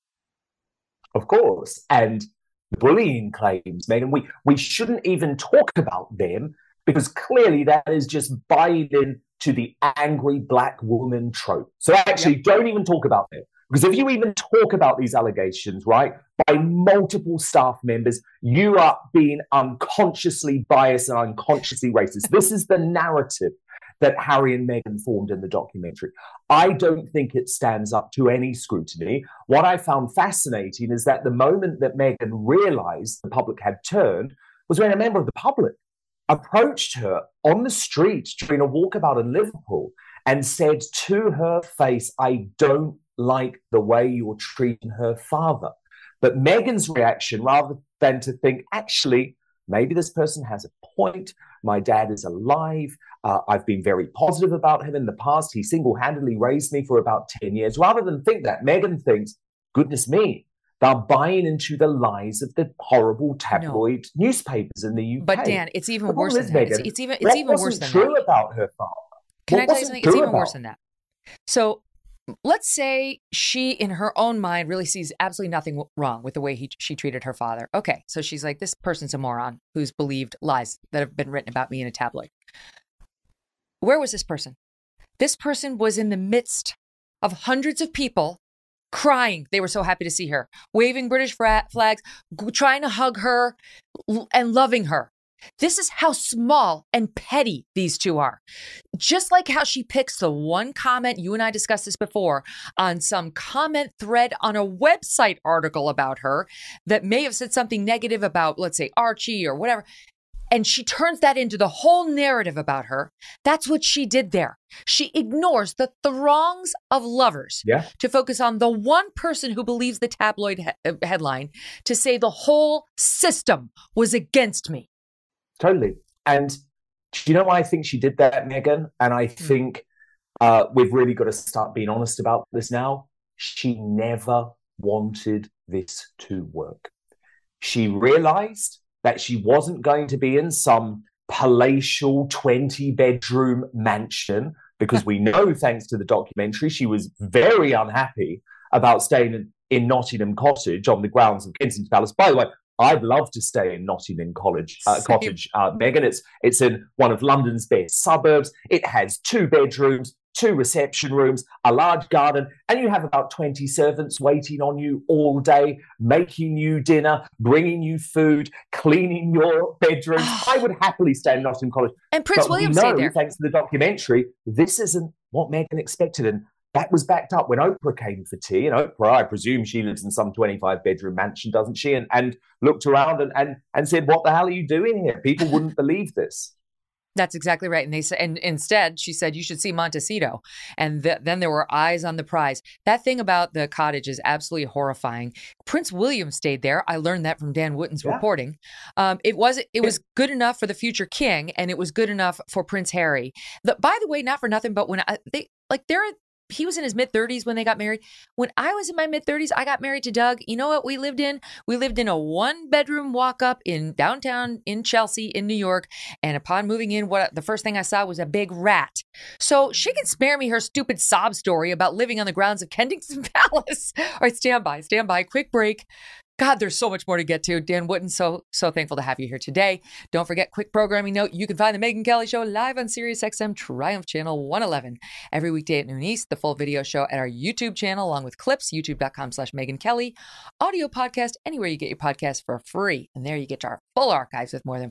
Of course. And the bullying claims, Meghan, we shouldn't even talk about them, because clearly that is just buying into the angry black woman trope. So actually, don't even talk about them. Because if you even talk about these allegations, right, by multiple staff members, you are being unconsciously biased and unconsciously racist. This is the narrative that Harry and Meghan formed in the documentary. I don't think it stands up to any scrutiny. What I found fascinating is that the moment that Meghan realized the public had turned was when a member of the public approached her on the street during a walkabout in Liverpool and said to her face, "I don't like the way you're treating her father." But Meghan's reaction, rather than to think, actually, maybe this person has a point, my dad is alive, I've been very positive about him in the past, he single-handedly raised me for about 10 years. Rather than think that, Meghan thinks, goodness me, they're buying into the lies of the horrible tabloid newspapers in the UK. But Dan, it's even worse than that. Meghan, It's even worse than true that. about her father? Can I tell you something? It's even worse than that. So let's say she, in her own mind, really sees absolutely nothing wrong with the way she treated her father. Okay, so she's like, this person's a moron who's believed lies that have been written about me in a tabloid. Where was this person? This person was in the midst of hundreds of people crying. They were so happy to see her, waving British flags, trying to hug her and loving her. This is how small and petty these two are. Just like how she picks the one comment, you and I discussed this before, on some comment thread on a website article about her that may have said something negative about, let's say, Archie or whatever. And she turns that into the whole narrative about her. That's what she did there. She ignores the throngs of lovers to focus on the one person who believes the tabloid headline to say the whole system was against me. Totally. And do you know why I think she did that, Megyn? And I think we've really got to start being honest about this now. She never wanted this to work. She realized that she wasn't going to be in some palatial 20-bedroom mansion, because we know, thanks to the documentary, she was very unhappy about staying in Nottingham Cottage on the grounds of Kensington Palace. By the way, I'd love to stay in Nottingham Cottage, Megyn. It's in one of London's best suburbs. It has 2 bedrooms, 2 reception rooms, a large garden, and you have about 20 servants waiting on you all day, making you dinner, bringing you food, cleaning your bedroom. I would happily stay in Nottingham Cottage. And Prince William stayed there. Thanks to the documentary, this isn't what Megyn expected. And that was backed up when Oprah came for tea. And Oprah, I presume she lives in some 25-bedroom mansion, doesn't she? And looked around and said, what the hell are you doing here? People wouldn't believe this. That's exactly right. And they said, and instead she said, you should see Montecito. And then there were eyes on the prize. That thing about the cottage is absolutely horrifying. Prince William stayed there. I learned that from Dan Wootton's reporting. It was good enough for the future king, and it was good enough for Prince Harry. By the way, not for nothing, but when he was in his mid-30s when they got married. When I was in my mid-30s, I got married to Doug. You know what we lived in? We lived in a 1-bedroom walk-up in downtown in Chelsea in New York. And upon moving in, the first thing I saw was a big rat. So she can spare me her stupid sob story about living on the grounds of Kensington Palace. All right, stand by. Quick break. God, there's so much more to get to. Dan Wootton, so thankful to have you here today. Don't forget, quick programming note, you can find The Megyn Kelly Show live on SiriusXM Triumph Channel 111 every weekday at noon East. The full video show at our YouTube channel, along with clips, youtube.com/Megyn Kelly. Audio podcast, anywhere you get your podcasts for free. And there you get to our full archives with more than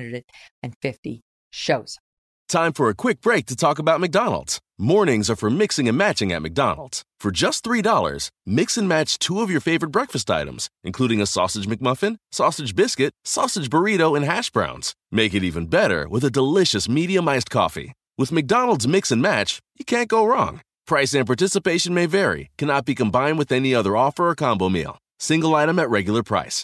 450 shows. Time for a quick break to talk about McDonald's. Mornings are for mixing and matching at McDonald's. For just $3, mix and match 2 of your favorite breakfast items, including a sausage McMuffin, sausage biscuit, sausage burrito, and hash browns. Make it even better with a delicious medium-iced coffee. With McDonald's Mix and Match, you can't go wrong. Price and participation may vary. Cannot be combined with any other offer or combo meal. Single item at regular price.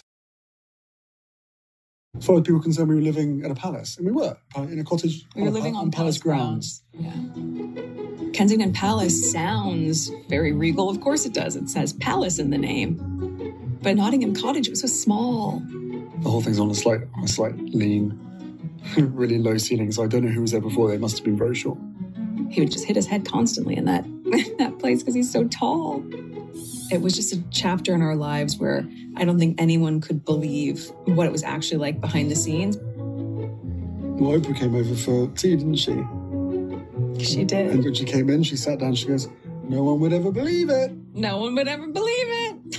As far as people concerned, we were living at a palace, and we were in a cottage. We were living on palace grounds. Yeah. Kensington Palace sounds very regal. Of course it does. It says palace in the name. But Nottingham Cottage was so small. The whole thing's on a slight lean, really low ceiling. So I don't know who was there before. They must have been very short. He would just hit his head constantly in that place because he's so tall. It was just a chapter in our lives where I don't think anyone could believe what it was actually like behind the scenes. Well, Oprah came over for tea, didn't she? She did. And when she came in, she sat down, she goes, no one would ever believe it. No one would ever believe it.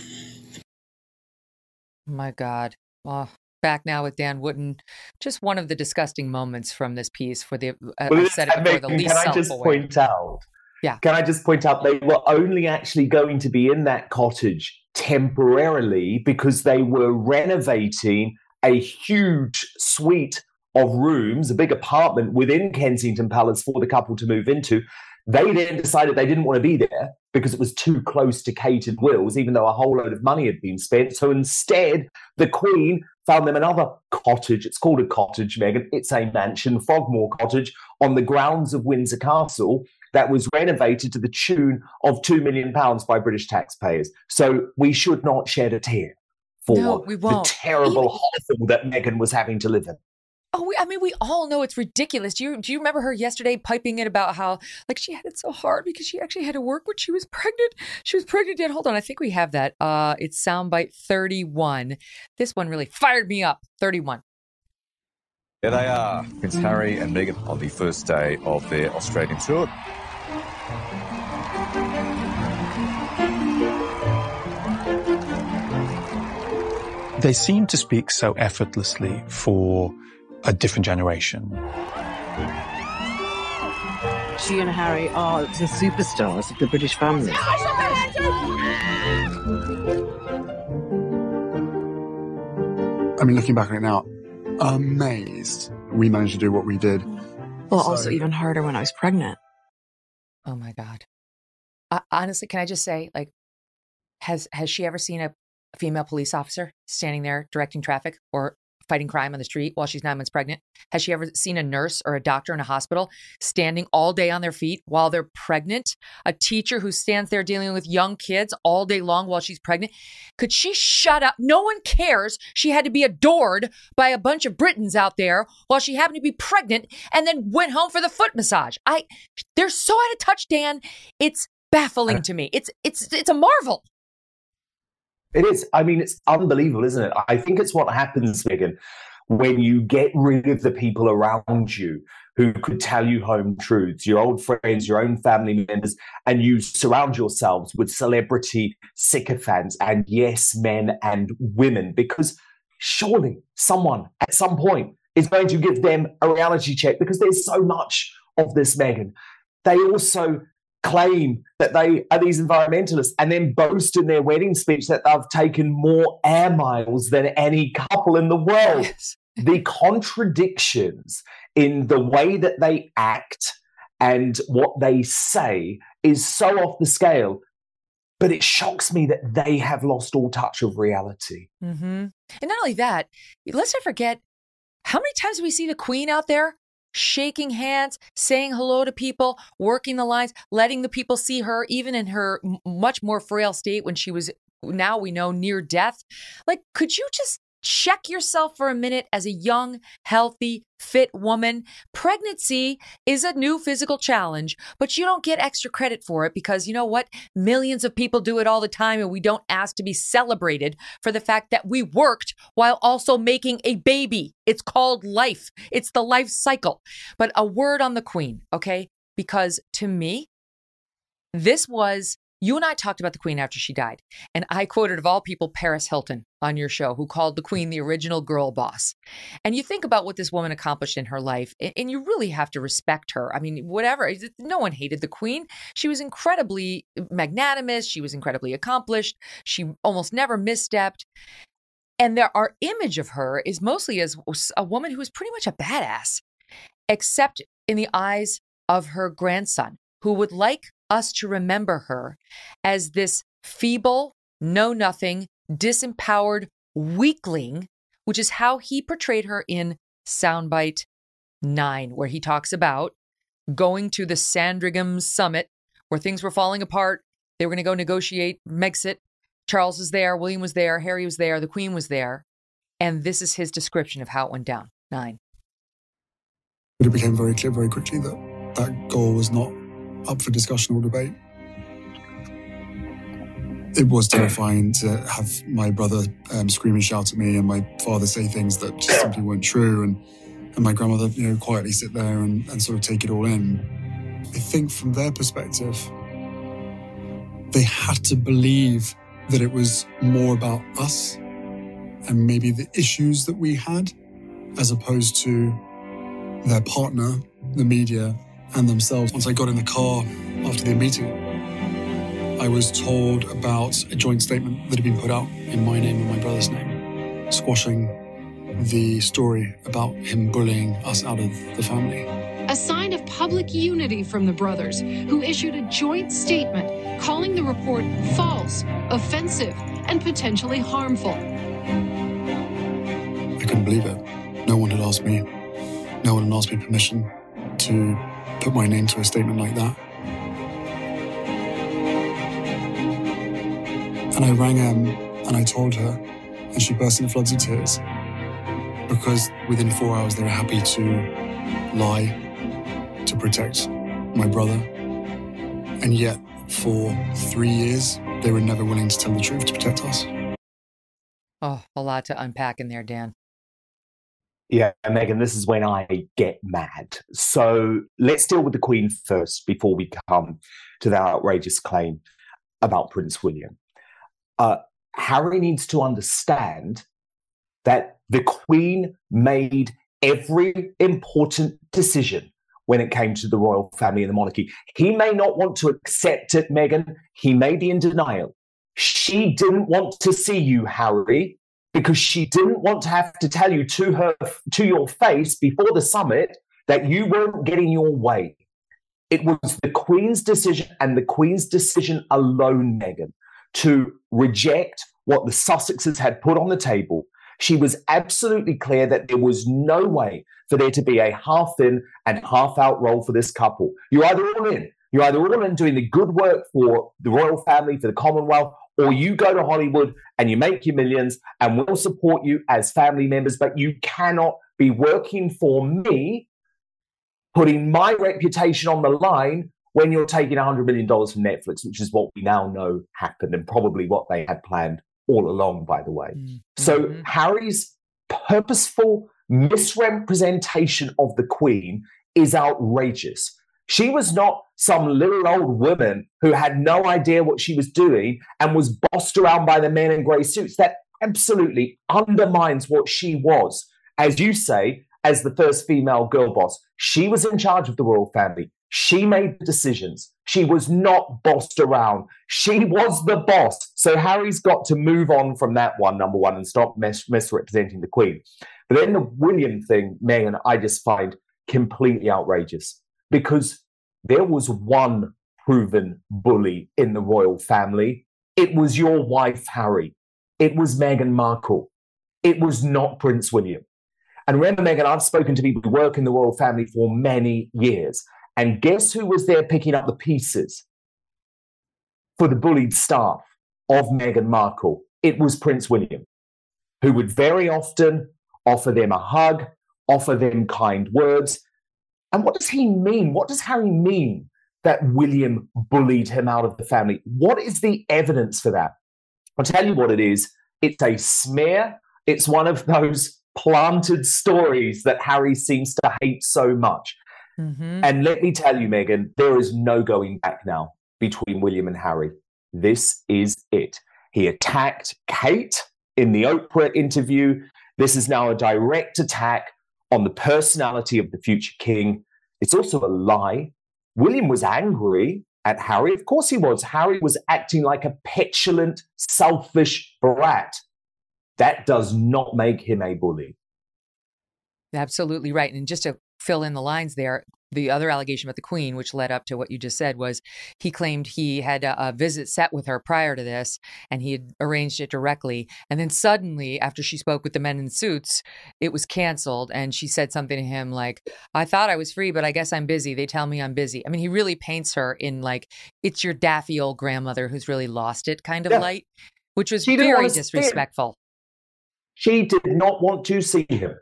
My God. Oh, back now with Dan Wootton. Just one of the disgusting moments from this piece for the, I said it before, the least self-aware. Can I just point out they were only actually going to be in that cottage temporarily because they were renovating a huge suite of rooms, a big apartment within Kensington Palace for the couple to move into. They then decided they didn't want to be there because it was too close to Kate and Will's, even though a whole load of money had been spent. So instead, the Queen found them another cottage. It's called a cottage, Megyn. It's a mansion, Frogmore Cottage, on the grounds of Windsor Castle that was renovated to the tune of £2 million by British taxpayers. So we should not shed a tear for the terrible hovel that Megyn was having to live in. Oh, we all know it's ridiculous. Do you remember her yesterday piping in about how like she had it so hard because she actually had to work when she was pregnant? She was pregnant yet. Hold on, I think we have that. It's soundbite 31. This one really fired me up. 31. There they are, Prince Harry and Meghan on the first day of their Australian tour. They seem to speak so effortlessly for a different generation. She and Harry are the superstars of the British family. I mean, looking back on it now, amazed we managed to do what we did. Well, also even harder when I was pregnant. Oh my God. Honestly, can I just say, like, has she ever seen a female police officer standing there directing traffic or fighting crime on the street while she's 9 months pregnant? Has she ever seen a nurse or a doctor in a hospital standing all day on their feet while they're pregnant? A teacher who stands there dealing with young kids all day long while she's pregnant? Could she shut up? No one cares. She had to be adored by a bunch of Britons out there while she happened to be pregnant and then went home for the foot massage. They're so out of touch, Dan. It's baffling to me. It's a marvel. It is. I mean, it's unbelievable, isn't it? I think it's what happens, Megan, when you get rid of the people around you who could tell you home truths, your old friends, your own family members, and you surround yourselves with celebrity sycophants and yes men and women, because surely someone at some point is going to give them a reality check because there's so much of this, Megan. They also claim that they are these environmentalists and then boast in their wedding speech that they've taken more air miles than any couple in the world. Yes. The contradictions in the way that they act and what they say is so off the scale, but it shocks me that they have lost all touch of reality. Mm-hmm. And not only that, let's not forget, how many times do we see the Queen out there shaking hands, saying hello to people, working the lines, letting the people see her, even in her much more frail state when she was, now we know, near death? Like, could you just check yourself for a minute as a young, healthy, fit woman? Pregnancy is a new physical challenge, but you don't get extra credit for it because you know what? Millions of people do it all the time, and we don't ask to be celebrated for the fact that we worked while also making a baby. It's called life. It's the life cycle. But a word on the Queen, okay? Because to me, this was, you and I talked about the Queen after she died, and I quoted, of all people, Paris Hilton on your show, who called the Queen the original girl boss. And you think about what this woman accomplished in her life, and you really have to respect her. I mean, whatever. No one hated the Queen. She was incredibly magnanimous. She was incredibly accomplished. She almost never misstepped. And our image of her is mostly as a woman who was pretty much a badass, except in the eyes of her grandson, who would like us to remember her as this feeble, know-nothing, disempowered weakling, which is how he portrayed her in Soundbite 9, where he talks about going to the Sandringham summit where things were falling apart. They were going to go negotiate Megxit. Charles was there, William was there, Harry was there, the Queen was there. And this is his description of how it went down. 9. But it became very clear very quickly that that goal was not up for discussion or debate. It was terrifying to have my brother scream and shout at me, and my father say things that just simply weren't true, and my grandmother, quietly sit there and sort of take it all in. I think from their perspective, they had to believe that it was more about us and maybe the issues that we had, as opposed to their partner, the media, and themselves. Once I got in the car after the meeting, I was told about a joint statement that had been put out in my name and my brother's name, squashing the story about him bullying us out of the family. A sign of public unity from the brothers, who issued a joint statement calling the report false, offensive, and potentially harmful. I couldn't believe it. No one had asked me permission to put my name to a statement like that. And I rang Em and I told her, and she burst into floods of tears. because within 4 hours they were happy to lie to protect my brother. And yet, for 3 years, they were never willing to tell the truth to protect us. Oh, a lot to unpack in there, Dan. Yeah, Megan, this is when I get mad. So let's deal with the Queen first before we come to the outrageous claim about Prince William. Harry needs to understand that the Queen made every important decision when it came to the royal family and the monarchy. He may not want to accept it, Meghan. He may be in denial. She didn't want to see you, Harry, because she didn't want to have to tell you to your face before the summit that you weren't getting your way. It was the Queen's decision and the Queen's decision alone, Meghan, to reject what the Sussexes had put on the table. She was absolutely clear that there was no way for there to be a half-in and half-out role for this couple. You're either all in. You're either all in doing the good work for the royal family, for the Commonwealth, or you go to Hollywood and you make your millions and we'll support you as family members, but you cannot be working for me, putting my reputation on the line when you're taking $100 million from Netflix, which is what we now know happened and probably what they had planned all along, by the way. Mm-hmm. So Harry's purposeful misrepresentation of the Queen is outrageous. She was not some little old woman who had no idea what she was doing and was bossed around by the men in grey suits. That absolutely undermines what she was. As you say, as the first female girl boss, she was in charge of the royal family. She made the decisions. She was not bossed around. She was the boss. So Harry's got to move on from that one, number one, and stop misrepresenting the Queen. But then the William thing, Meghan, I just find completely outrageous because there was one proven bully in the royal family. It was your wife, Harry. It was Meghan Markle. It was not Prince William. And remember, Meghan, I've spoken to people who work in the royal family for many years. And guess who was there picking up the pieces for the bullied staff of Meghan Markle? It was Prince William, who would very often offer them a hug, offer them kind words. And what does he mean? What does Harry mean that William bullied him out of the family? What is the evidence for that? I'll tell you what it is. It's a smear. It's one of those planted stories that Harry seems to hate so much. Mm-hmm. And let me tell you, Meghan, there is no going back now between William and Harry. This is it. He attacked Kate in the Oprah interview. This is now a direct attack on the personality of the future king. It's also a lie. William was angry at Harry. Of course he was. Harry was acting like a petulant, selfish brat. That does not make him a bully. Absolutely right. And just to fill in the lines there, the other allegation about the Queen, which led up to what you just said, was he claimed he had a visit set with her prior to this and he had arranged it directly. And then suddenly, after she spoke with the men in suits, it was canceled. And she said something to him like, I thought I was free, but I guess I'm busy. They tell me I'm busy. I mean, he really paints her in like, it's your daffy old grandmother who's really lost it kind of light, which was very disrespectful. She did not want to see him.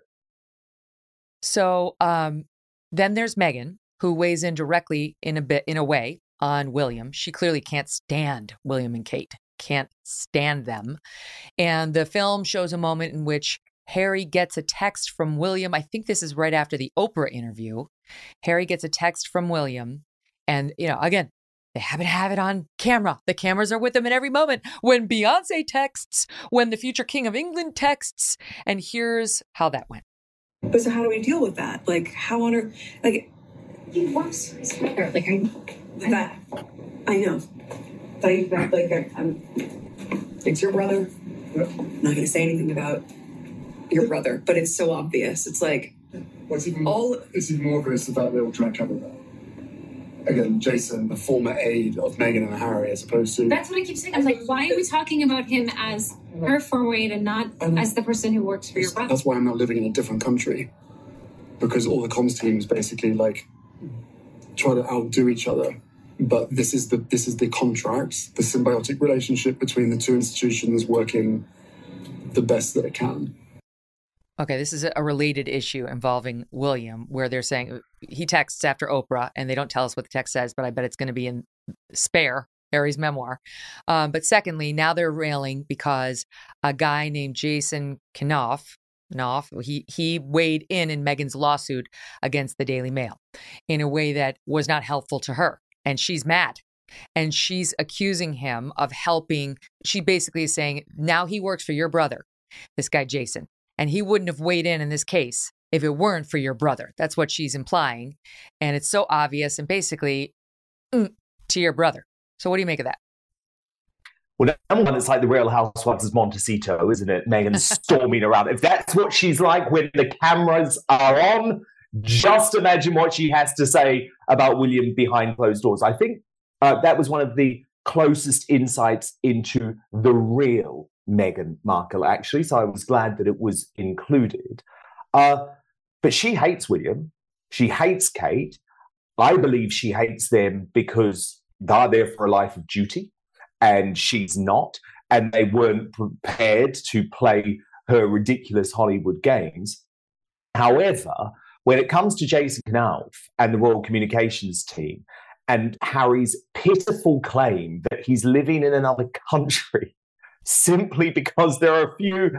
So then there's Meghan, who weighs in directly in a way on William. She clearly can't stand William and Kate, can't stand them. And the film shows a moment in which Harry gets a text from William. I think this is right after the Oprah interview. Harry gets a text from William. And, you know, again, they happen to have it on camera. The cameras are with them in every moment. When Beyonce texts, when the future King of England texts. And here's how that went. But so how do we deal with that? Like, how on earth, like, he works his hair. Like, I know. It's your brother. I'm not going to say anything about your brother, but it's so obvious. It's like, it's even more obvious the fact they all try to cover that. Again, Jason, the former aide of Meghan and Harry, as opposed to... That's what I keep saying. I was like, why are we talking about him as her former aide and not as the person who works for your brother? That's why I'm not living in a different country. Because all the comms teams basically, like, try to outdo each other. But this is the contract, the symbiotic relationship between the two institutions working the best that it can. Okay, this is a related issue involving William, where they're saying he texts after Oprah, and they don't tell us what the text says, but I bet it's going to be in Spare, Harry's memoir. But secondly, now they're railing because a guy named Jason Knauf, he weighed in Meghan's lawsuit against the Daily Mail in a way that was not helpful to her. And she's mad. And she's accusing him of helping. She basically is saying, now he works for your brother, this guy Jason. And he wouldn't have weighed in this case if it weren't for your brother. That's what she's implying. And it's so obvious and basically to your brother. So what do you make of that? Well, number one, it's like the Real Housewives of Montecito, isn't it? Meghan storming around. If that's what she's like when the cameras are on, just imagine what she has to say about William behind closed doors. I think that was one of the closest insights into the real Meghan Markle, actually. So I was glad that it was included. But she hates William. She hates Kate. I believe she hates them because they're there for a life of duty and she's not. And they weren't prepared to play her ridiculous Hollywood games. However, when it comes to Jason Knauf and the Royal Communications team and Harry's pitiful claim that he's living in another country simply because there are a few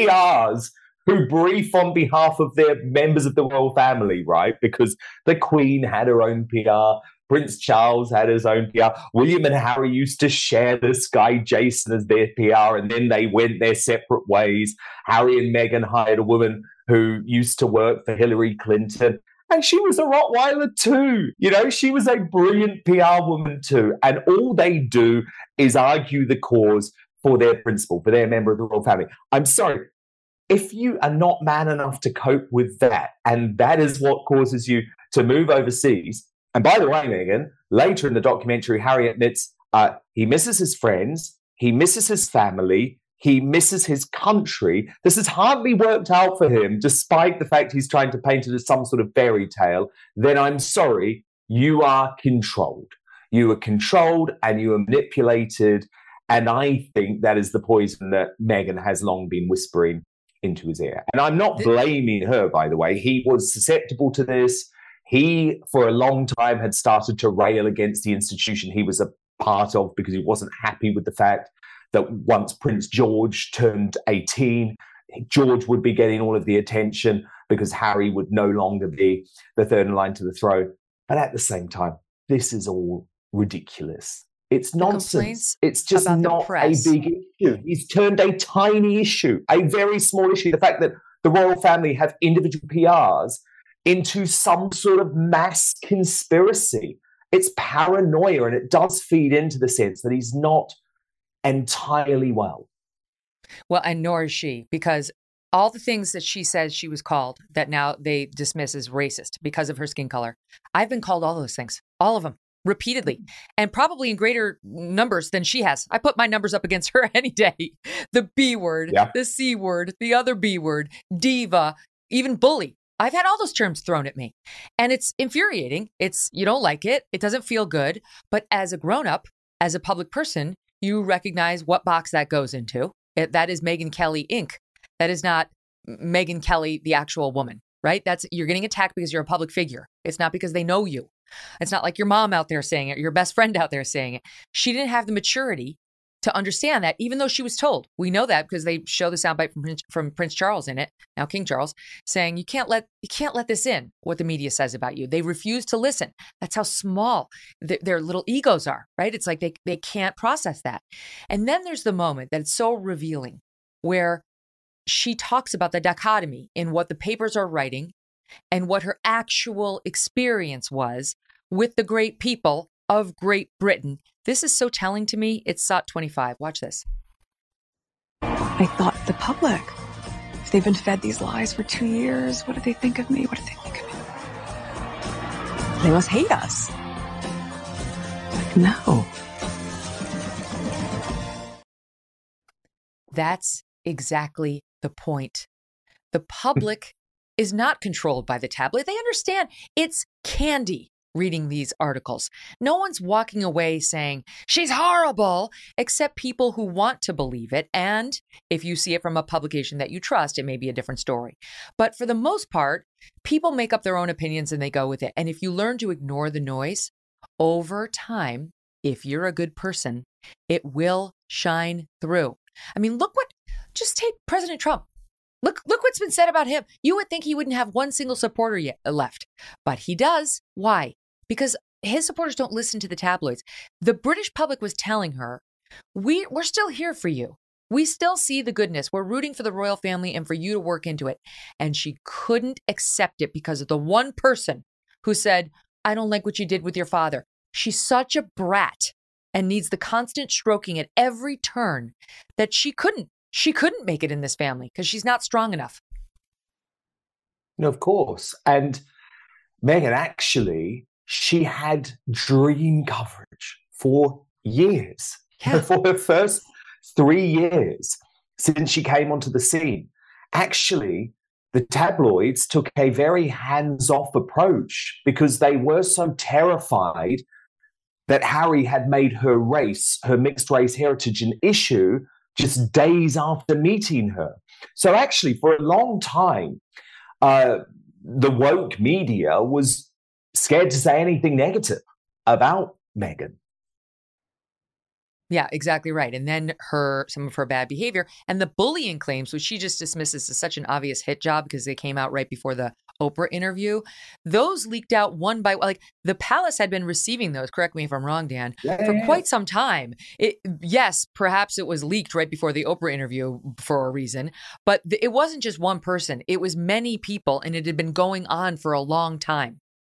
PRs who brief on behalf of their members of the royal family, right? Because the Queen had her own PR, Prince Charles had his own PR, William and Harry used to share this guy Jason as their PR, and then they went their separate ways. Harry and Meghan hired a woman who used to work for Hillary Clinton, and she was a Rottweiler too. You know, she was a brilliant PR woman too. And all they do is argue the cause for their principal, for their member of the royal family. I'm sorry, if you are not man enough to cope with that, and that is what causes you to move overseas. And by the way, Meghan, later in the documentary, Harry admits he misses his friends, he misses his family, he misses his country. This has hardly worked out for him, despite the fact he's trying to paint it as some sort of fairy tale. Then I'm sorry, you are controlled. You are controlled and you are manipulated. And I think that is the poison that Meghan has long been whispering into his ear. And I'm not blaming her, by the way. He was susceptible to this. He, for a long time, had started to rail against the institution he was a part of because he wasn't happy with the fact that once Prince George turned 18, George would be getting all of the attention because Harry would no longer be the third in line to the throne. But at the same time, this is all ridiculous. It's nonsense. It's just not a big issue. He's turned a tiny issue, a very small issue, the fact that the royal family have individual PRs, into some sort of mass conspiracy. It's paranoia, and it does feed into the sense that he's not entirely well. Well, and nor is she, because all the things that she says she was called that now they dismiss as racist because of her skin color. I've been called all those things, all of them, repeatedly, and probably in greater numbers than she has. I put my numbers up against her any day. The B word, the C word, the other B word, diva, even bully. I've had all those terms thrown at me, and it's infuriating. You don't like it. It doesn't feel good. But as a grown-up, as a public person, you recognize what box that goes into. That is Megyn Kelly Inc. That is not Megyn Kelly, the actual woman, right? You're getting attacked because you're a public figure. It's not because they know you. It's not like your mom out there saying it, your best friend out there saying it. She didn't have the maturity to understand that, even though she was told. We know that because they show the soundbite from Prince Charles in it, now King Charles, saying you can't let this in, what the media says about you. They refuse to listen. That's how small their little egos are, right? It's like they can't process that. And then there's the moment that's so revealing where she talks about the dichotomy in what the papers are writing and what her actual experience was with the great people of Great Britain. This is so telling to me. It's SOT 25. Watch this. I thought the public, if they've been fed these lies for 2 years, what do they think of me? What do they think of me? They must hate us. Like, no. That's exactly the point. The public is not controlled by the tabloid. They understand it's candy. reading these articles. No one's walking away saying, she's horrible, except people who want to believe it. And if you see it from a publication that you trust, it may be a different story. But for the most part, people make up their own opinions and they go with it. And if you learn to ignore the noise, over time, if you're a good person, it will shine through. I mean, just take President Trump. Look what's been said about him. You would think he wouldn't have one single supporter left, but he does. Why? Because his supporters don't listen to the tabloids. The British public was telling her, we're still here for you. We still see the goodness. We're rooting for the royal family and for you to work into it. And she couldn't accept it because of the one person who said, I don't like what you did with your father. She's such a brat and needs the constant stroking at every turn that she couldn't make it in this family because she's not strong enough. No, of course. And Meghan, actually, she had dream coverage for years. Yeah. For her first 3 years since she came onto the scene. Actually, the tabloids took a very hands-off approach because they were so terrified that Harry had made her race, her mixed race heritage, an issue just days after meeting her. So actually, for a long time, the woke media was scared to say anything negative about Meghan. Yeah, exactly right. And then some of her bad behavior and the bullying claims, which she just dismisses as such an obvious hit job because they came out right before the Oprah interview. Those leaked out one by one. Like the palace had been receiving those, correct me if I'm wrong, Dan, for quite some time. Yes, perhaps it was leaked right before the Oprah interview for a reason, but it wasn't just one person. It was many people and it had been going on for a long time.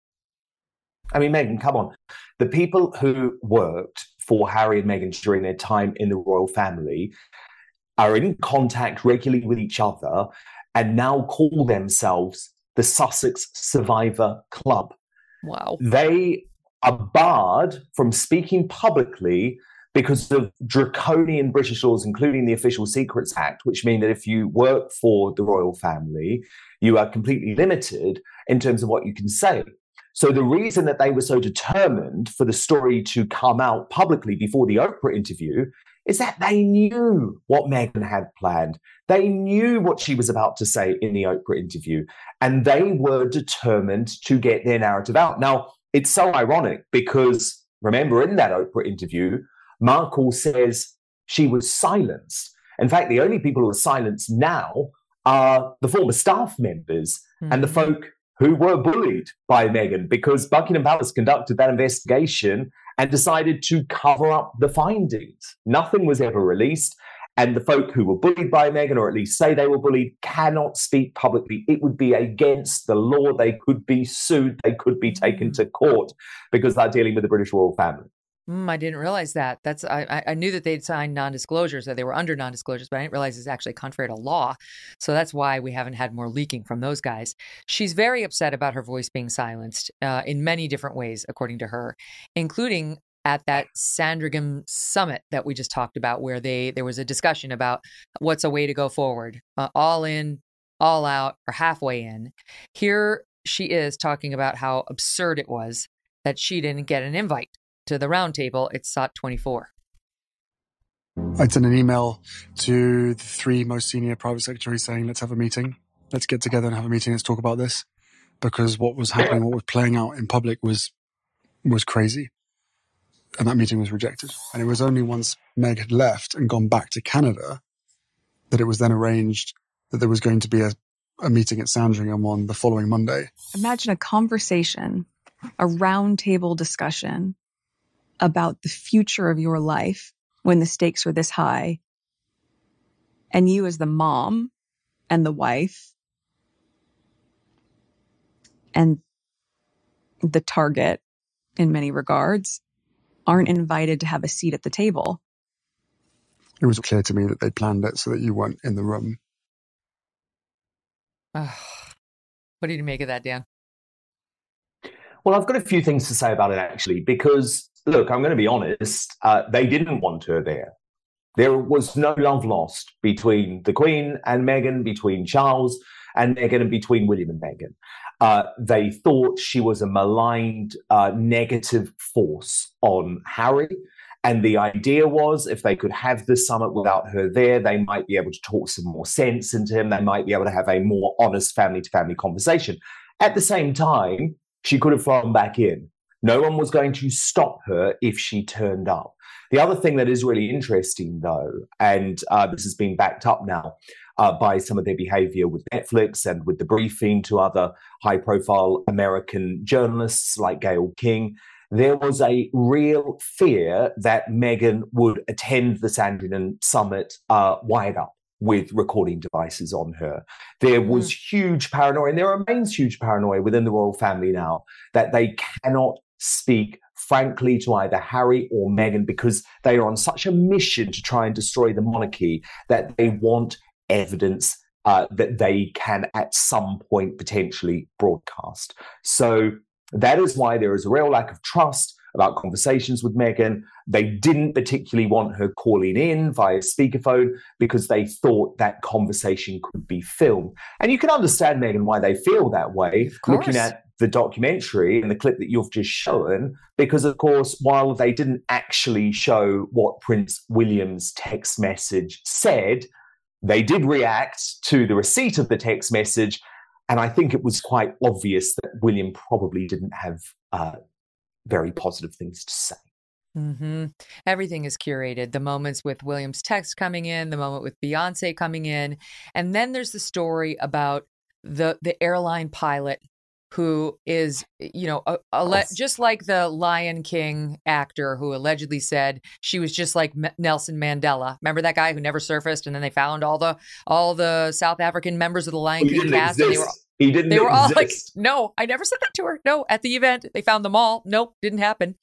I mean, Meghan, come on. The people who worked for Harry and Meghan during their time in the royal family are in contact regularly with each other and now call themselves the Sussex Survivor Club. Wow. They are barred from speaking publicly because of draconian British laws, including the Official Secrets Act, which mean that if you work for the royal family, you are completely limited in terms of what you can say. So the reason that they were so determined for the story to come out publicly before the Oprah interview is that they knew what Meghan had planned. They knew what she was about to say in the Oprah interview, and they were determined to get their narrative out. Now, it's so ironic because, remember, in that Oprah interview, Markle says she was silenced. In fact, the only people who are silenced now are the former staff members and the folk who were bullied by Meghan because Buckingham Palace conducted that investigation and decided to cover up the findings. Nothing was ever released. And the folk who were bullied by Meghan, or at least say they were bullied, cannot speak publicly. It would be against the law. They could be sued. They could be taken to court because they're dealing with the British royal family. I didn't realize that. I knew that they'd signed non-disclosures, that they were under non-disclosures, but I didn't realize it's actually contrary to law. So that's why we haven't had more leaking from those guys. She's very upset about her voice being silenced in many different ways, according to her, including at that Sandringham summit that we just talked about, where there was a discussion about what's a way to go forward, all in, all out, or halfway in. Here she is talking about how absurd it was that she didn't get an invite to the roundtable at SOT 24. I sent an email to the 3 most senior private secretaries saying, let's have a meeting. Let's get together and have a meeting. Let's talk about this. Because what was happening, what was playing out in public was crazy. And that meeting was rejected. And it was only once Meg had left and gone back to Canada that it was then arranged that there was going to be a meeting at Sandringham on the following Monday. Imagine a conversation, a roundtable discussion about the future of your life when the stakes are this high. And you as the mom and the wife and the target in many regards aren't invited to have a seat at the table. It was clear to me that they planned it so that you weren't in the room. What did you make of that, Dan? Well, I've got a few things to say about it, actually, because, look, I'm going to be honest, they didn't want her there. There was no love lost between the Queen and Meghan, between Charles and Meghan, and between William and Meghan. They thought she was a maligned, negative force on Harry. And the idea was if they could have the summit without her there, they might be able to talk some more sense into him. They might be able to have a more honest family-to-family conversation. At the same time, she could have flown back in. No one was going to stop her if she turned up. The other thing that is really interesting, though, and this has been backed up now by some of their behavior with Netflix and with the briefing to other high-profile American journalists like Gayle King, there was a real fear that Meghan would attend the Sandringham summit wired up with recording devices on her. There was huge paranoia, and there remains huge paranoia within the royal family now that they cannot speak frankly to either Harry or Meghan because they are on such a mission to try and destroy the monarchy that they want evidence that they can at some point potentially broadcast. So that is why there is a real lack of trust about conversations with Meghan. They didn't particularly want her calling in via speakerphone because they thought that conversation could be filmed. And you can understand, Meghan, why they feel that way, looking at the documentary and the clip that you've just shown, because, of course, while they didn't actually show what Prince William's text message said, they did react to the receipt of the text message. And I think it was quite obvious that William probably didn't have very positive things to say. Mm-hmm. Everything is curated. The moments with William's text coming in, the moment with Beyonce coming in. And then there's the story about the airline pilot who is, you know, just like the Lion King actor who allegedly said she was just like Nelson Mandela. Remember that guy who never surfaced, and then they found all the South African members of the Lion King cast, and they were all like, "No, I never said that to her. No, at the event they found them all. Nope, didn't happen."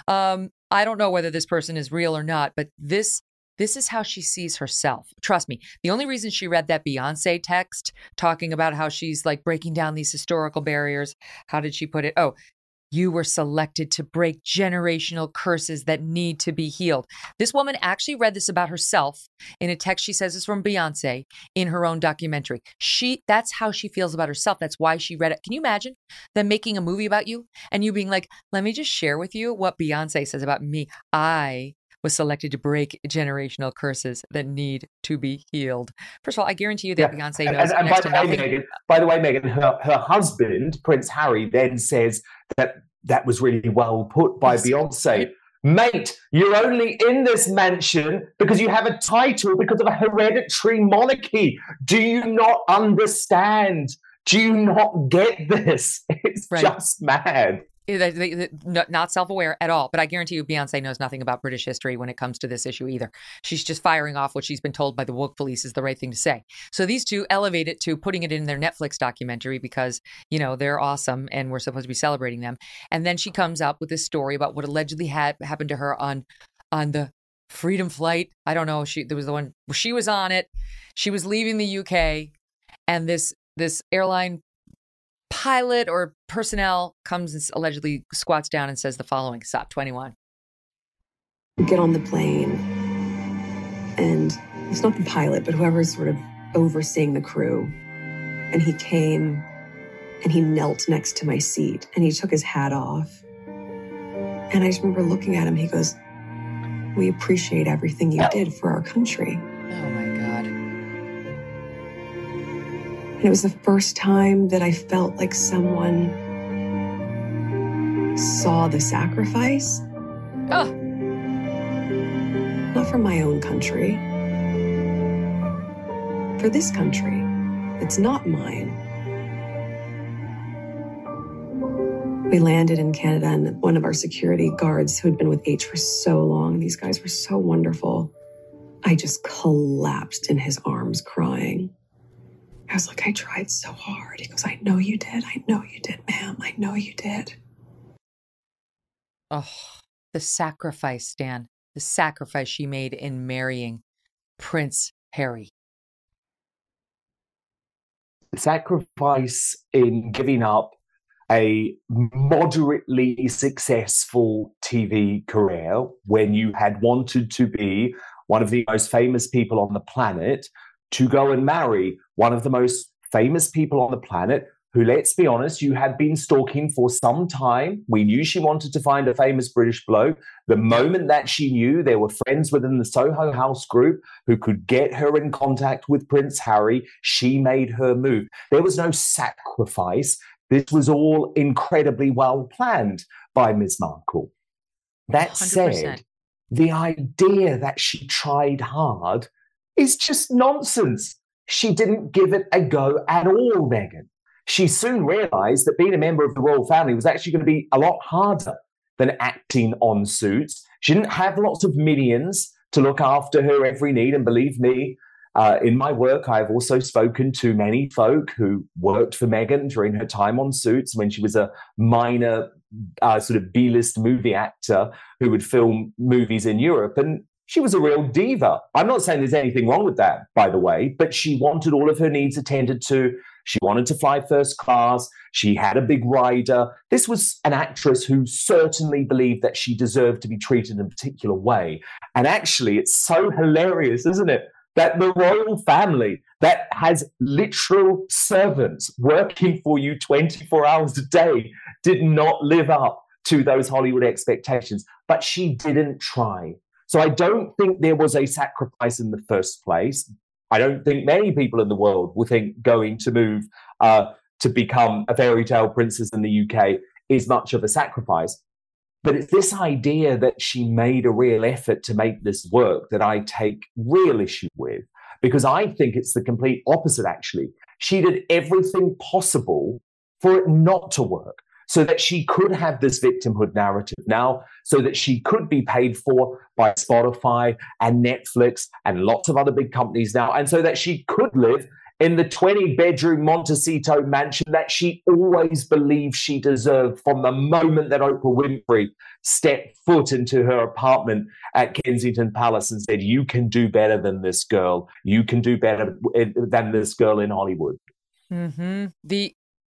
I don't know whether this person is real or not, but this is how she sees herself. Trust me. The only reason she read that Beyonce text talking about how she's like breaking down these historical barriers. How did she put it? Oh, you were selected to break generational curses that need to be healed. This woman actually read this about herself in a text she says is from Beyonce in her own documentary. That's how she feels about herself. That's why she read it. Can you imagine them making a movie about you and you being like, let me just share with you what Beyonce says about me. I was selected to break generational curses that need to be healed. First of all, I guarantee you that Beyonce knows next to nothing. By the way, Meghan, her husband, Prince Harry, then says that was really well put by Beyonce. Mate, you're only in this mansion because you have a title because of a hereditary monarchy. Do you not understand? Do you not get this? It's just mad. Not self-aware at all. But I guarantee you Beyonce knows nothing about British history when it comes to this issue either. She's just firing off what she's been told by the woke police is the right thing to say. So these two elevate it to putting it in their Netflix documentary because, you know, they're awesome and we're supposed to be celebrating them. And then she comes up with this story about what allegedly had happened to her on the Freedom Flight. I don't know. There was the one where she was on it. She was leaving the UK and this airline pilot or personnel comes and allegedly squats down and says the following. Stop 21. Get on the plane, and it's not the pilot, but whoever's sort of overseeing the crew. And he came and he knelt next to my seat and he took his hat off. And I just remember looking at him. He goes, "We appreciate everything you did for our country." Oh my God. And it was the first time that I felt like someone saw the sacrifice. Oh. Not for my own country. For this country. It's not mine. We landed in Canada and one of our security guards who had been with H for so long, these guys were so wonderful. I just collapsed in his arms crying. I was like, I tried so hard. He goes, I know you did. I know you did, ma'am. I know you did. Oh, the sacrifice, Stan. The sacrifice she made in marrying Prince Harry. The sacrifice in giving up a moderately successful TV career when you had wanted to be one of the most famous people on the planet to go and marry one of the most famous people on the planet who, let's be honest, you had been stalking for some time. We knew she wanted to find a famous British bloke. The moment that she knew there were friends within the Soho House group who could get her in contact with Prince Harry, she made her move. There was no sacrifice. This was all incredibly well planned by Ms. Markle. That 100%. Said, the idea that she tried hard is just nonsense. She didn't give it a go at all, Meghan. She soon realized that being a member of the royal family was actually going to be a lot harder than acting on Suits. She didn't have lots of minions to look after her every need. And believe me, in my work, I've also spoken to many folk who worked for Meghan during her time on Suits when she was a minor sort of B-list movie actor who would film movies in Europe. And she was a real diva. I'm not saying there's anything wrong with that, by the way, but she wanted all of her needs attended to. She wanted to fly first class. She had a big rider. This was an actress who certainly believed that she deserved to be treated in a particular way. And actually, it's so hilarious, isn't it, that the royal family that has literal servants working for you 24 hours a day did not live up to those Hollywood expectations. But she didn't try. So I don't think there was a sacrifice in the first place. I don't think many people in the world will think going to move to become a fairy tale princess in the UK is much of a sacrifice. But it's this idea that she made a real effort to make this work that I take real issue with, because I think it's the complete opposite, actually. She did everything possible for it not to work, so that she could have this victimhood narrative now, so that she could be paid for by Spotify and Netflix and lots of other big companies now, and so that she could live in the 20-bedroom Montecito mansion that she always believed she deserved from the moment that Oprah Winfrey stepped foot into her apartment at Kensington Palace and said, "You can do better than this girl. You can do better than this girl in Hollywood." Mm-hmm. The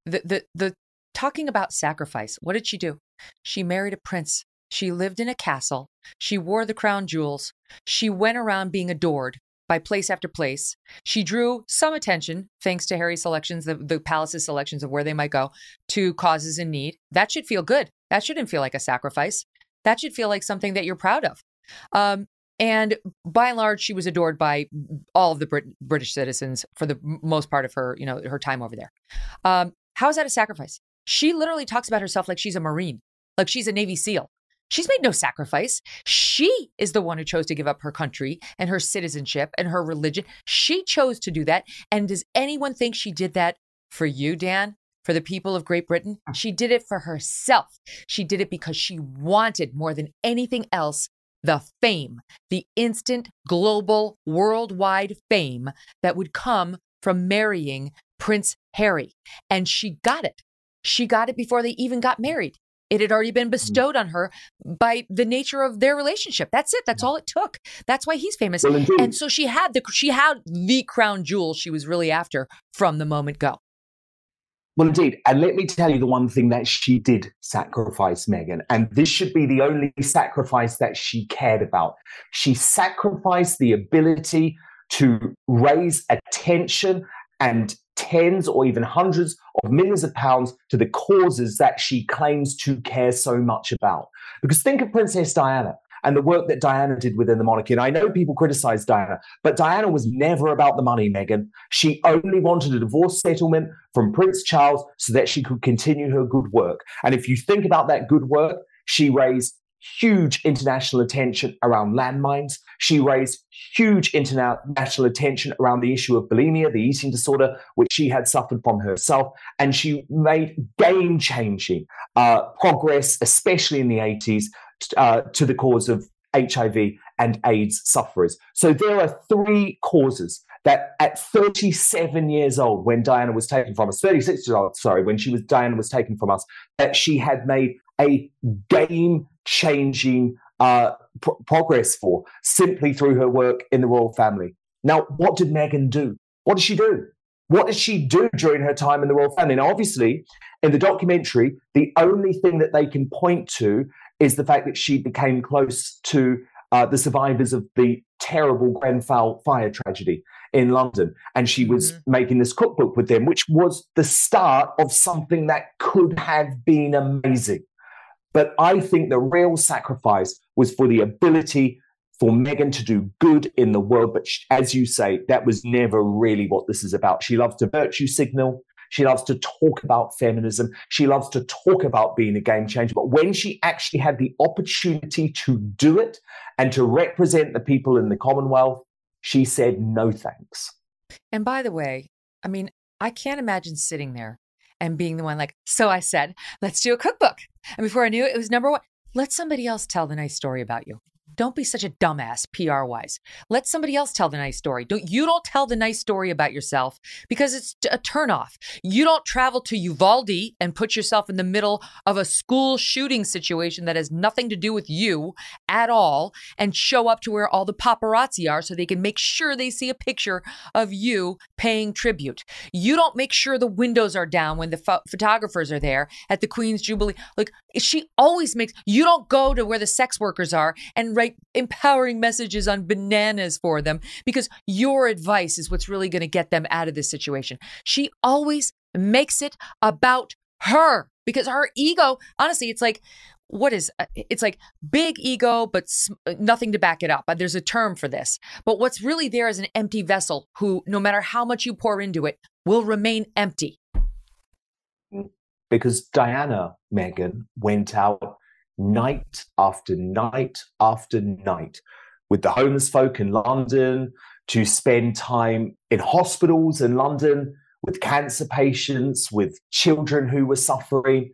talking about sacrifice, what did she do? She married a prince. She lived in a castle. She wore the crown jewels. She went around being adored by place after place. She drew some attention, thanks to Harry's selections, the palace's selections of where they might go, to causes in need. That should feel good. That shouldn't feel like a sacrifice. That should feel like something that you're proud of. And by and large, she was adored by all of the British citizens for the most part of her, her time over there. How is that a sacrifice? She literally talks about herself like she's a Marine, like she's a Navy SEAL. She's made no sacrifice. She is the one who chose to give up her country and her citizenship and her religion. She chose to do that. And does anyone think she did that for you, Dan? For the people of Great Britain? She did it for herself. She did it because she wanted more than anything else the fame, the instant, global, worldwide fame that would come from marrying Prince Harry. And she got it. She got it before they even got married. It had already been bestowed on her by the nature of their relationship. That's it. That's all it took. That's why he's famous. Well, and so she had the crown jewel she was really after from the moment go. Well, indeed. And let me tell you the one thing that she did sacrifice, Meghan, and this should be the only sacrifice that she cared about. She sacrificed the ability to raise attention and tens or even hundreds of millions of pounds to the causes that she claims to care so much about. Because think of Princess Diana and the work that Diana did within the monarchy. And I know people criticize Diana, but Diana was never about the money, Meghan. She only wanted a divorce settlement from Prince Charles so that she could continue her good work. And if you think about that good work, she raised huge international attention around landmines. She raised huge international attention around the issue of bulimia, the eating disorder, which she had suffered from herself. And she made game-changing progress, especially in the 80s, to the cause of HIV and AIDS sufferers. So there are three causes that at 37 years old, when Diana was taken from us, 36 years old, sorry, when Diana was taken from us, that she had made a game-changing progress for, simply through her work in the royal family. Now, what did Meghan do? What did she do? What did she do during her time in the royal family? Now, obviously, in the documentary, the only thing that they can point to is the fact that she became close to the survivors of the terrible Grenfell fire tragedy in London. And she was making this cookbook with them, which was the start of something that could have been amazing. But I think the real sacrifice was for the ability for Meghan to do good in the world. But as you say, that was never really what this is about. She loves to virtue signal. She loves to talk about feminism. She loves to talk about being a game changer. But when she actually had the opportunity to do it and to represent the people in the Commonwealth, she said, no thanks. And by the way, I mean, I can't imagine sitting there and being the one like, so I said, let's do a cookbook. And before I knew it, it was number one. Let somebody else tell the nice story about you. Don't be such a dumbass PR-wise. Let somebody else tell the nice story. You don't tell the nice story about yourself because it's a turnoff. You don't travel to Uvalde and put yourself in the middle of a school shooting situation that has nothing to do with you at all and show up to where all the paparazzi are so they can make sure they see a picture of you paying tribute. You don't make sure the windows are down when the photographers are there at the Queen's Jubilee. Like, she always makes, you don't go to where the sex workers are and write empowering messages on bananas for them because your advice is what's really going to get them out of this situation. She always makes it about her because her ego, honestly, it's like, it's like big ego, but nothing to back it up. There's a term for this. But what's really there is an empty vessel who, no matter how much you pour into it, will remain empty. Because Diana, Meghan, went out night after night after night with the homeless folk in London to spend time in hospitals in London with cancer patients, with children who were suffering.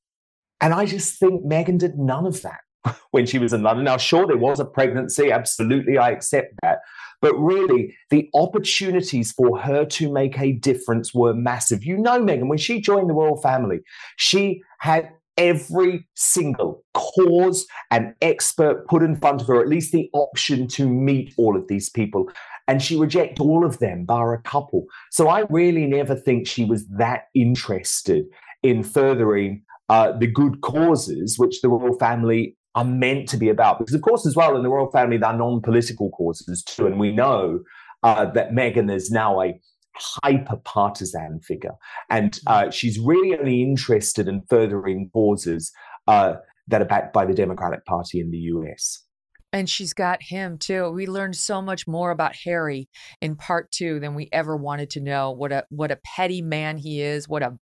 And I just think Meghan did none of that when she was in London. Now, sure, there was a pregnancy. Absolutely, I accept that. But really, the opportunities for her to make a difference were massive. You know, Meghan, when she joined the royal family, she had every single cause and expert put in front of her, at least the option to meet all of these people. And she rejected all of them, bar a couple. So I really never think she was that interested in furthering the good causes which the royal family are meant to be about. Because, of course, as well, in the royal family, they're non-political causes too. And we know that Meghan is now a hyper-partisan figure. And she's really only interested in furthering causes that are backed by the Democratic Party in the US. And she's got him, too. We learned so much more about Harry in part 2 than we ever wanted to know. What a petty man he is. What a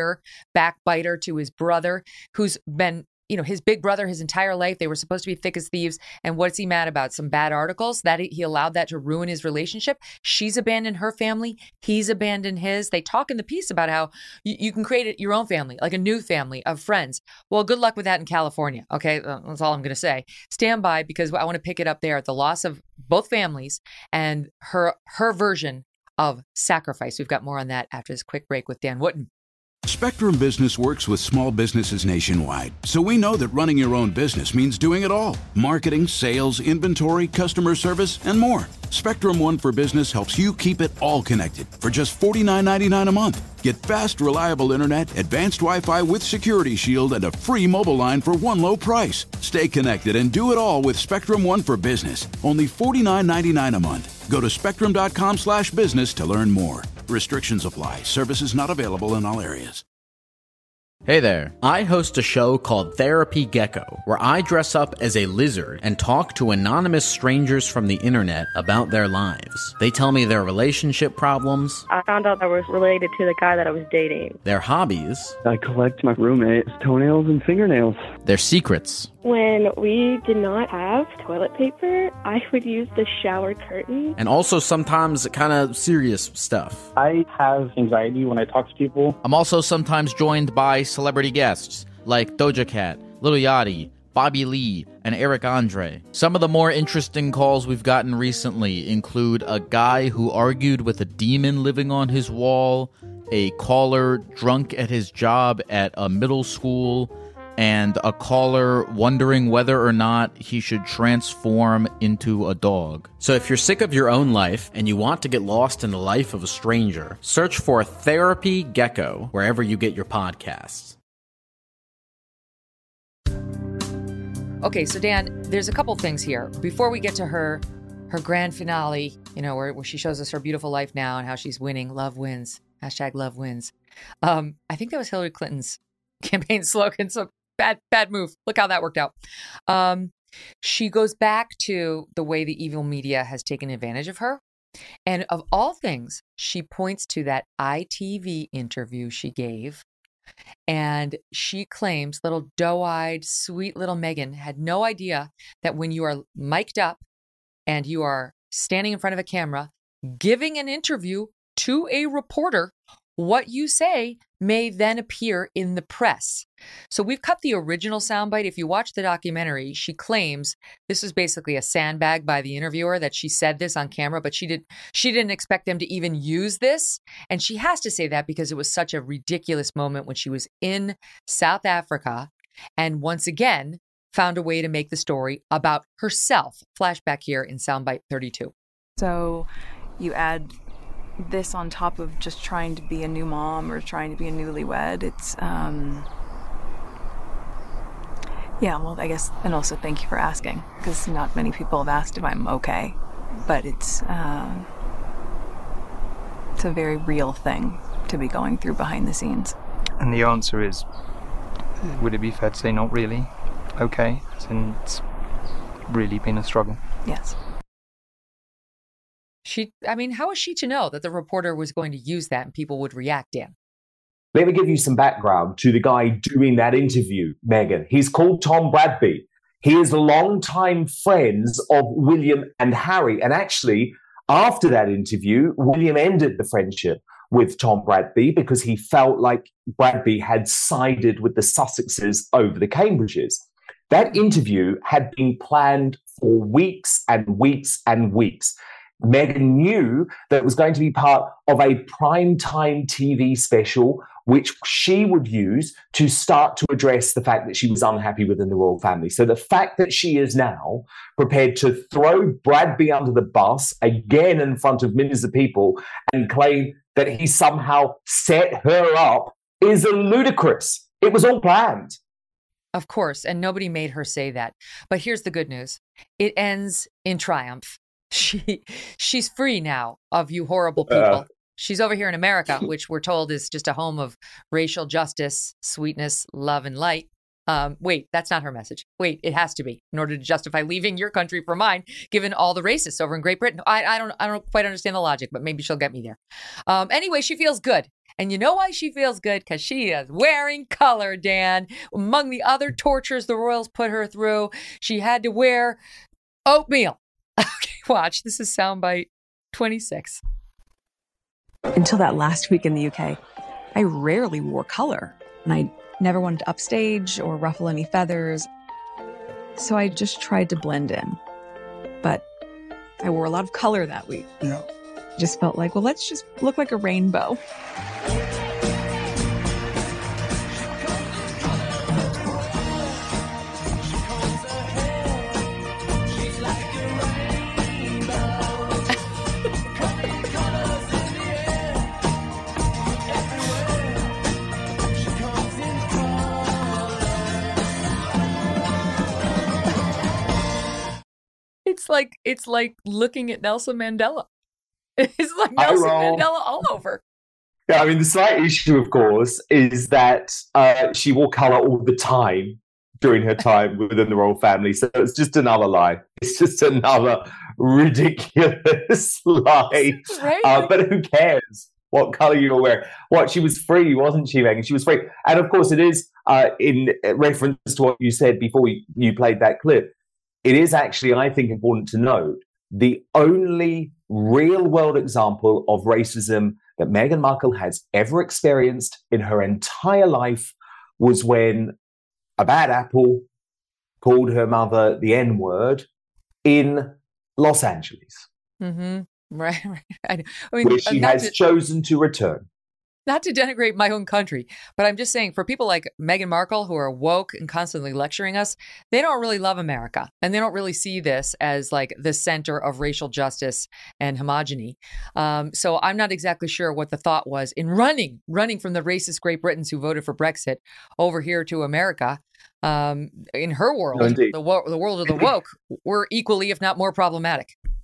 backbiter to his brother, who's been, his big brother his entire life. They were supposed to be thick as thieves. And what's he mad about? Some bad articles that he allowed that to ruin his relationship. She's abandoned her family. He's abandoned his. They talk in the piece about how you can create your own family, like a new family of friends. Well, good luck with that in California. Okay. That's all I'm going to say. Stand by, because I want to pick it up there at the loss of both families and her version of sacrifice. We've got more on that after this quick break with Dan Wootton. Spectrum Business works with small businesses nationwide, so we know that running your own business means doing it all. Marketing, sales, inventory, customer service, and more. Spectrum One for Business helps you keep it all connected for just $49.99 a month. Get fast, reliable internet, advanced Wi-Fi with Security Shield, and a free mobile line for one low price. Stay connected and do it all with Spectrum One for Business. Only $49.99 a month. Go to spectrum.com/business to learn more. Restrictions apply. Services not available in all areas. Hey there. I host a show called Therapy Gecko, where I dress up as a lizard and talk to anonymous strangers from the internet about their lives. They tell me their relationship problems. I found out I was related to the guy that I was dating. Their hobbies. I collect my roommate's toenails and fingernails. Their secrets. When we did not have toilet paper, I would use the shower curtain. And also sometimes kind of serious stuff. I have anxiety when I talk to people. I'm also sometimes joined by celebrity guests like Doja Cat, Lil Yachty, Bobby Lee, and Eric Andre. Some of the more interesting calls we've gotten recently include a guy who argued with a demon living on his wall, a caller drunk at his job at a middle school, and a caller wondering whether or not he should transform into a dog. So if you're sick of your own life and you want to get lost in the life of a stranger, search for Therapy Gecko wherever you get your podcasts. Okay, so Dan, there's a couple things here. Before we get to her her grand finale, where she shows us her beautiful life now and how she's winning. Love wins. # love wins. I think that was Hillary Clinton's campaign slogan. So bad move. Look how that worked out. She goes back to the way the evil media has taken advantage of her. And of all things, she points to that ITV interview she gave. And she claims little doe-eyed, sweet little Meghan had no idea that when you are mic'd up and you are standing in front of a camera, giving an interview to a reporter, what you say may then appear in the press. So we've cut the original soundbite. If you watch the documentary, she claims this is basically a sandbag by the interviewer, that she said this on camera, but she didn't expect them to even use this. And she has to say that because it was such a ridiculous moment when she was in South Africa and once again found a way to make the story about herself. Flashback here in soundbite 32. So you add this on top of just trying to be a new mom or trying to be a newlywed. It's I guess, and also thank you for asking, because not many people have asked if I'm okay, but it's a very real thing to be going through behind the scenes. And the answer is, would it be fair to say not really okay, since it's really been a struggle? Yes. How is she to know that the reporter was going to use that and people would react, Dan? Let me give you some background to the guy doing that interview, Meghan. He's called Tom Bradby. He is longtime friends of William and Harry. And actually, after that interview, William ended the friendship with Tom Bradby because he felt like Bradby had sided with the Sussexes over the Cambridges. That interview had been planned for weeks and weeks and weeks. Meghan knew that it was going to be part of a primetime TV special, which she would use to start to address the fact that she was unhappy within the royal family. So the fact that she is now prepared to throw Bradby under the bus again in front of millions of people and claim that he somehow set her up is ludicrous. It was all planned. Of course, and nobody made her say that. But here's the good news. It ends in triumph. She's free now of you horrible people. She's over here in America, which we're told is just a home of racial justice, sweetness, love, and light. Wait, that's not her message. Wait, it has to be in order to justify leaving your country for mine, given all the racists over in Great Britain. I don't quite understand the logic, but maybe she'll get me there. Anyway, she feels good. And you know why she feels good? Because she is wearing color, Dan. Among the other tortures the royals put her through, she had to wear oatmeal. Okay, watch. This is soundbite 26. Until that last week in the UK, I rarely wore color, and I never wanted to upstage or ruffle any feathers. So I just tried to blend in. But I wore a lot of color that week. Yeah. Just felt like, well, let's just look like a rainbow. It's like looking at Nelson Mandela. It's like Nelson Mandela all over. Yeah, I mean, the slight issue, of course, is that she wore colour all the time during her time within the royal family. So it's just another lie. It's just another ridiculous lie. Right? But who cares what colour you were wearing? What, she was free, wasn't she, Meghan? She was free. And of course, it is in reference to what you said before you played that clip. It is actually, I think, important to note, the only real-world example of racism that Meghan Markle has ever experienced in her entire life was when a bad apple called her mother the N-word in Los Angeles. Mm-hmm. Right. I mean, where she has chosen to return. Not to denigrate my own country, but I'm just saying, for people like Meghan Markle, who are woke and constantly lecturing us, they don't really love America. And they don't really see this as like the center of racial justice and homogeny. So I'm not exactly sure what the thought was in running from the racist Great Britons who voted for Brexit over here to America. In her world, No, the world of the woke, we're equally, if not more problematic.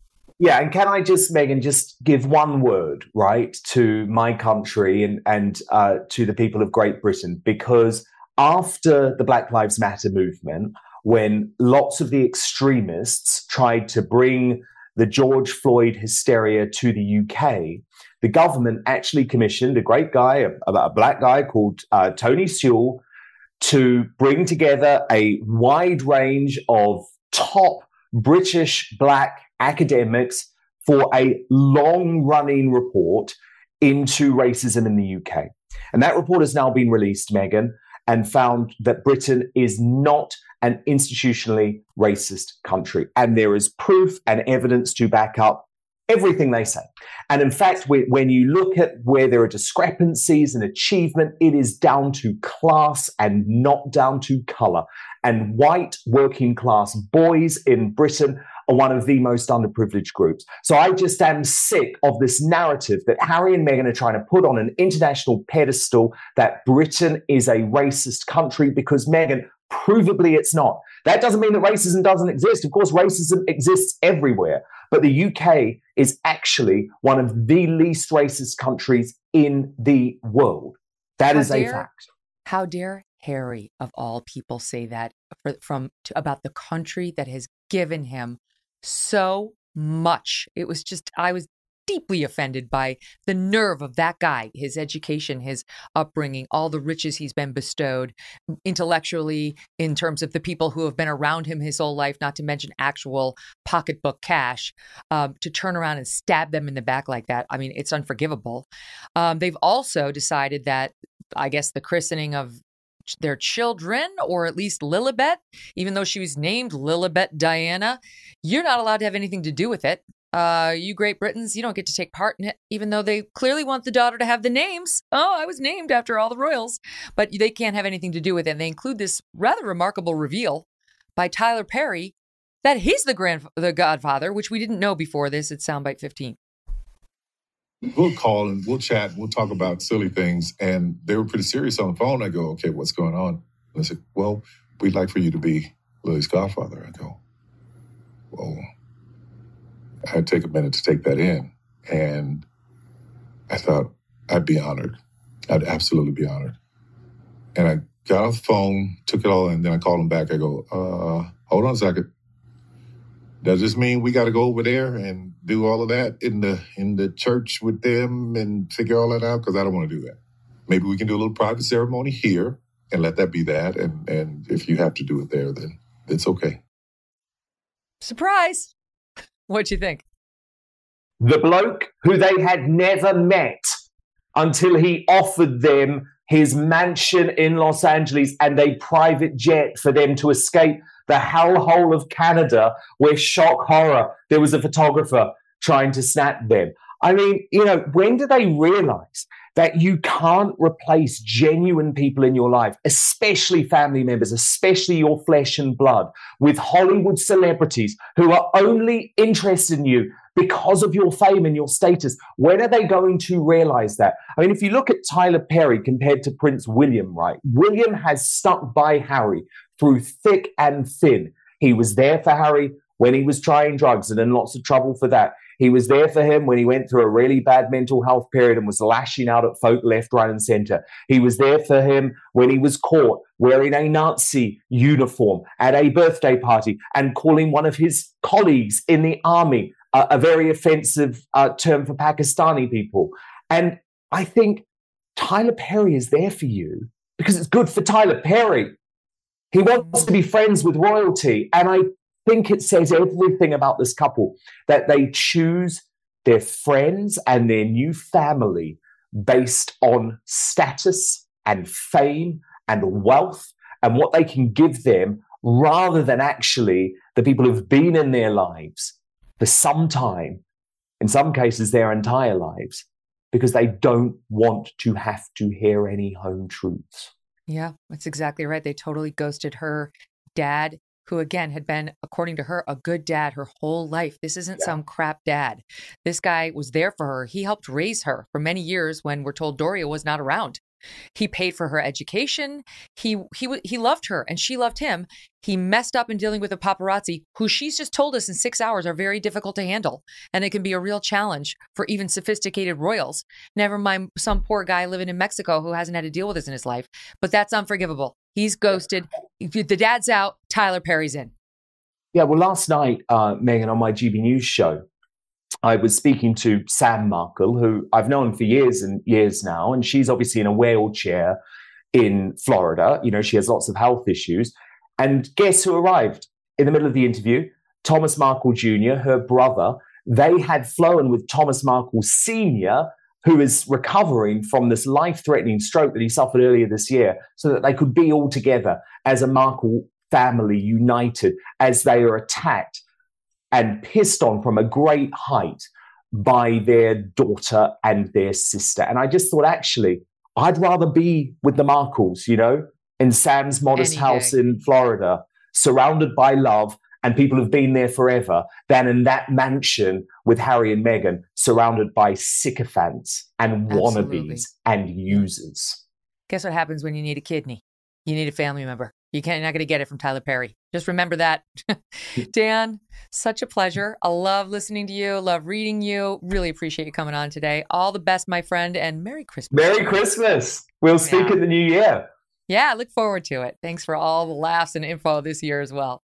Yeah, and can I just, Megan, just give one word, right, to my country and to the people of Great Britain? Because after the Black Lives Matter movement, when lots of the extremists tried to bring the George Floyd hysteria to the UK, the government actually commissioned a great guy, a black guy called Tony Sewell, to bring together a wide range of top British black academics for a long-running report into racism in the UK. And that report has now been released, Megan, and found that Britain is not an institutionally racist country. And there is proof and evidence to back up everything they say. And in fact, when you look at where there are discrepancies in achievement, it is down to class and not down to color. And white working class boys in Britain are one of the most underprivileged groups. So I just am sick of this narrative that Harry and Meghan are trying to put on an international pedestal that Britain is a racist country, because, Meghan, provably it's not. That doesn't mean that racism doesn't exist. Of course, racism exists everywhere. But the UK is actually one of the least racist countries in the world. That is a fact. How dare Harry, of all people, say that about the country that has given him so much. It was just, I was deeply offended by the nerve of that guy, his education, his upbringing, all the riches he's been bestowed intellectually in terms of the people who have been around him his whole life, not to mention actual pocketbook cash, to turn around and stab them in the back like that. I mean, it's unforgivable. They've also decided that, I guess, the christening of their children, or at least Lilibet, even though she was named Lilibet Diana, you're not allowed to have anything to do with it. You Great Britons, you don't get to take part in it, even though they clearly want the daughter to have the names. Oh, I was named after all the royals, but they can't have anything to do with it. And they include this rather remarkable reveal by Tyler Perry that he's the godfather, which we didn't know before this. It's Soundbite 15. We'll call and we'll chat. We'll talk about silly things. And they were pretty serious on the phone. I go, okay, what's going on? And they said, well, we'd like for you to be Lily's godfather. I go, well, I had to take a minute to take that in. And I thought I'd be honored. I'd absolutely be honored. And I got off the phone, took it all, and then I called him back. I go, hold on a second. Does this mean we got to go over there and do all of that in the church with them and figure all that out? Because I don't want to do that. Maybe we can do a little private ceremony here and let that be that. And if you have to do it there, then it's okay. Surprise. What'd you think? The bloke who they had never met until he offered them his mansion in Los Angeles and a private jet for them to escape the hellhole of Canada, where, shock horror, there was a photographer trying to snap them. I mean, when do they realize that you can't replace genuine people in your life, especially family members, especially your flesh and blood, with Hollywood celebrities who are only interested in you because of your fame and your status? When are they going to realize that? I mean, if you look at Tyler Perry compared to Prince William, right? William has stuck by Harry through thick and thin. He was there for Harry when he was trying drugs and in lots of trouble for that. He was there for him when he went through a really bad mental health period and was lashing out at folk left, right, and center. He was there for him when he was caught wearing a Nazi uniform at a birthday party and calling one of his colleagues in the army a very offensive term for Pakistani people. And I think Tyler Perry is there for you because it's good for Tyler Perry. He wants to be friends with royalty. And I think it says everything about this couple that they choose their friends and their new family based on status and fame and wealth and what they can give them, rather than actually the people who've been in their lives for some time, in some cases their entire lives, because they don't want to have to hear any home truths. Yeah, that's exactly right. They totally ghosted her dad, who, again, had been, according to her, a good dad her whole life. This isn't some crap dad. This guy was there for her. He helped raise her for many years when we're told Doria was not around. He paid for her education. He loved her and she loved him. He messed up in dealing with the paparazzi, who she's just told us in 6 hours are very difficult to handle. And it can be a real challenge for even sophisticated royals. Never mind some poor guy living in Mexico who hasn't had to deal with this in his life. But that's unforgivable. He's ghosted. The dad's out. Tyler Perry's in. Yeah, well, last night, Meghan, on my GB News show, I was speaking to Sam Markle, who I've known for years and years now, and she's obviously in a wheelchair in Florida. You know, she has lots of health issues. And guess who arrived in the middle of the interview? Thomas Markle Jr., her brother. They had flown with Thomas Markle Sr., who is recovering from this life-threatening stroke that he suffered earlier this year, so that they could be all together as a Markle family united as they are attacked and pissed on from a great height by their daughter and their sister. And I just thought, actually, I'd rather be with the Markles, you know, in Sam's modest house in Florida, surrounded by love and people who've been there forever, than in that mansion with Harry and Meghan, surrounded by sycophants and wannabes and users. Guess what happens when you need a kidney? You need a family member. You're not going to get it from Tyler Perry. Just remember that. Dan, such a pleasure. I love listening to you. Love reading you. Really appreciate you coming on today. All the best, my friend, and Merry Christmas. Merry Christmas. We'll speak in the new year. Yeah, I look forward to it. Thanks for all the laughs and info this year as well.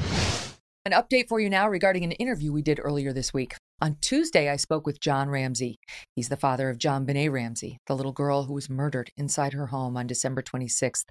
An update for you now regarding an interview we did earlier this week. On Tuesday, I spoke with John Ramsey. He's the father of JonBenét Ramsey, the little girl who was murdered inside her home on December 26,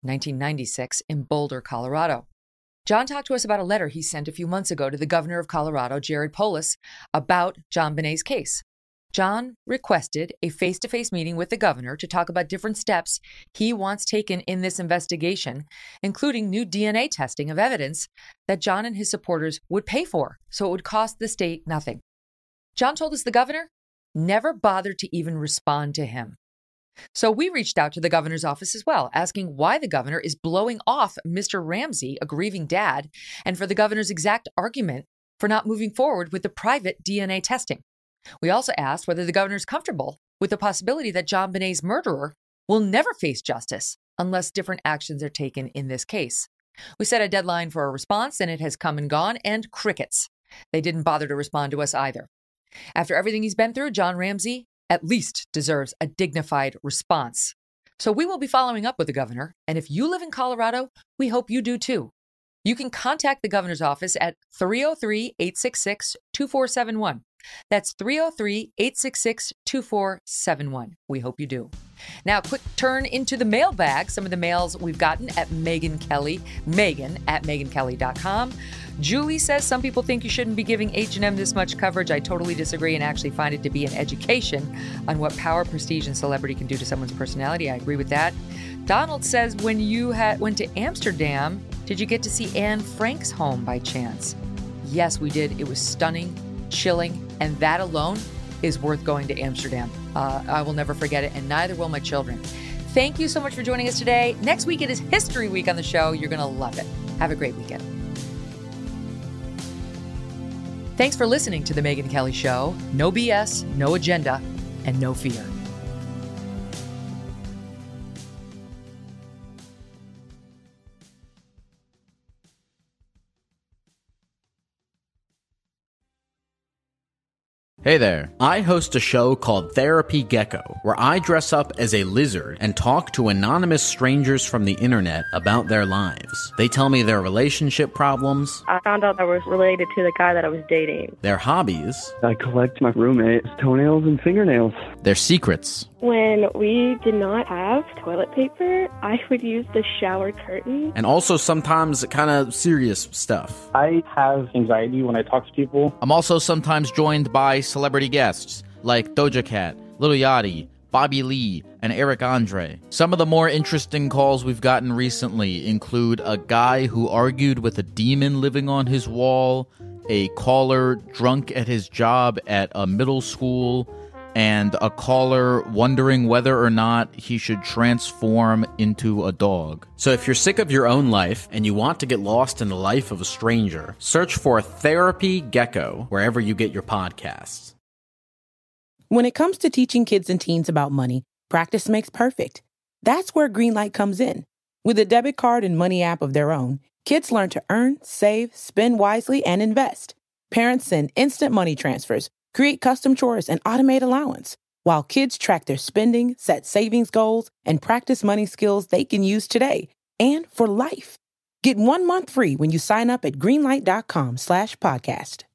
1996 in Boulder, Colorado. John talked to us about a letter he sent a few months ago to the governor of Colorado, Jared Polis, about JonBenét's case. John requested a face-to-face meeting with the governor to talk about different steps he wants taken in this investigation, including new DNA testing of evidence that John and his supporters would pay for, so it would cost the state nothing. John told us the governor never bothered to even respond to him. So we reached out to the governor's office as well, asking why the governor is blowing off Mr. Ramsey, a grieving dad, and for the governor's exact argument for not moving forward with the private DNA testing. We also asked whether the governor is comfortable with the possibility that JonBenét's murderer will never face justice unless different actions are taken in this case. We set a deadline for a response, and it has come and gone, and crickets. They didn't bother to respond to us either. After everything he's been through, John Ramsey at least deserves a dignified response. So we will be following up with the governor, and if you live in Colorado, we hope you do too. You can contact the governor's office at 303-866-2471. That's 303-866-2471. We hope you do. Now, quick turn into the mailbag. Some of the mails we've gotten at Megyn Kelly, Megyn at MegynKelly.com. Julie says some people think you shouldn't be giving H&M this much coverage. I totally disagree and actually find it to be an education on what power, prestige, and celebrity can do to someone's personality. I agree with that. Donald says, when you went to Amsterdam, did you get to see Anne Frank's home by chance? Yes, we did. It was stunning, chilling, and that alone is worth going to Amsterdam. I will never forget it, and neither will my children. Thank you so much for joining us today. Next week, it is History Week on the show. You're going to love it. Have a great weekend. Thanks for listening to The Megyn Kelly Show. No BS, no agenda, and no fear. Hey there. I host a show called Therapy Gecko, where I dress up as a lizard and talk to anonymous strangers from the internet about their lives. They tell me their relationship problems. I found out I was related to the guy that I was dating. Their hobbies. I collect my roommate's toenails and fingernails. Their secrets. When we did not have toilet paper, I would use the shower curtain. And also sometimes kind of serious stuff. I have anxiety when I talk to people. I'm also sometimes joined by celebrity guests like Doja Cat, Lil Yachty, Bobby Lee, and Eric Andre. Some of the more interesting calls we've gotten recently include a guy who argued with a demon living on his wall, a caller drunk at his job at a middle school, and a caller wondering whether or not he should transform into a dog. So if you're sick of your own life and you want to get lost in the life of a stranger, search for Therapy Gecko wherever you get your podcasts. When it comes to teaching kids and teens about money, practice makes perfect. That's where Greenlight comes in. With a debit card and money app of their own, kids learn to earn, save, spend wisely, and invest. Parents send instant money transfers, create custom chores, and automate allowance, while kids track their spending, set savings goals, and practice money skills they can use today and for life. Get 1 month free when you sign up at greenlight.com/podcast.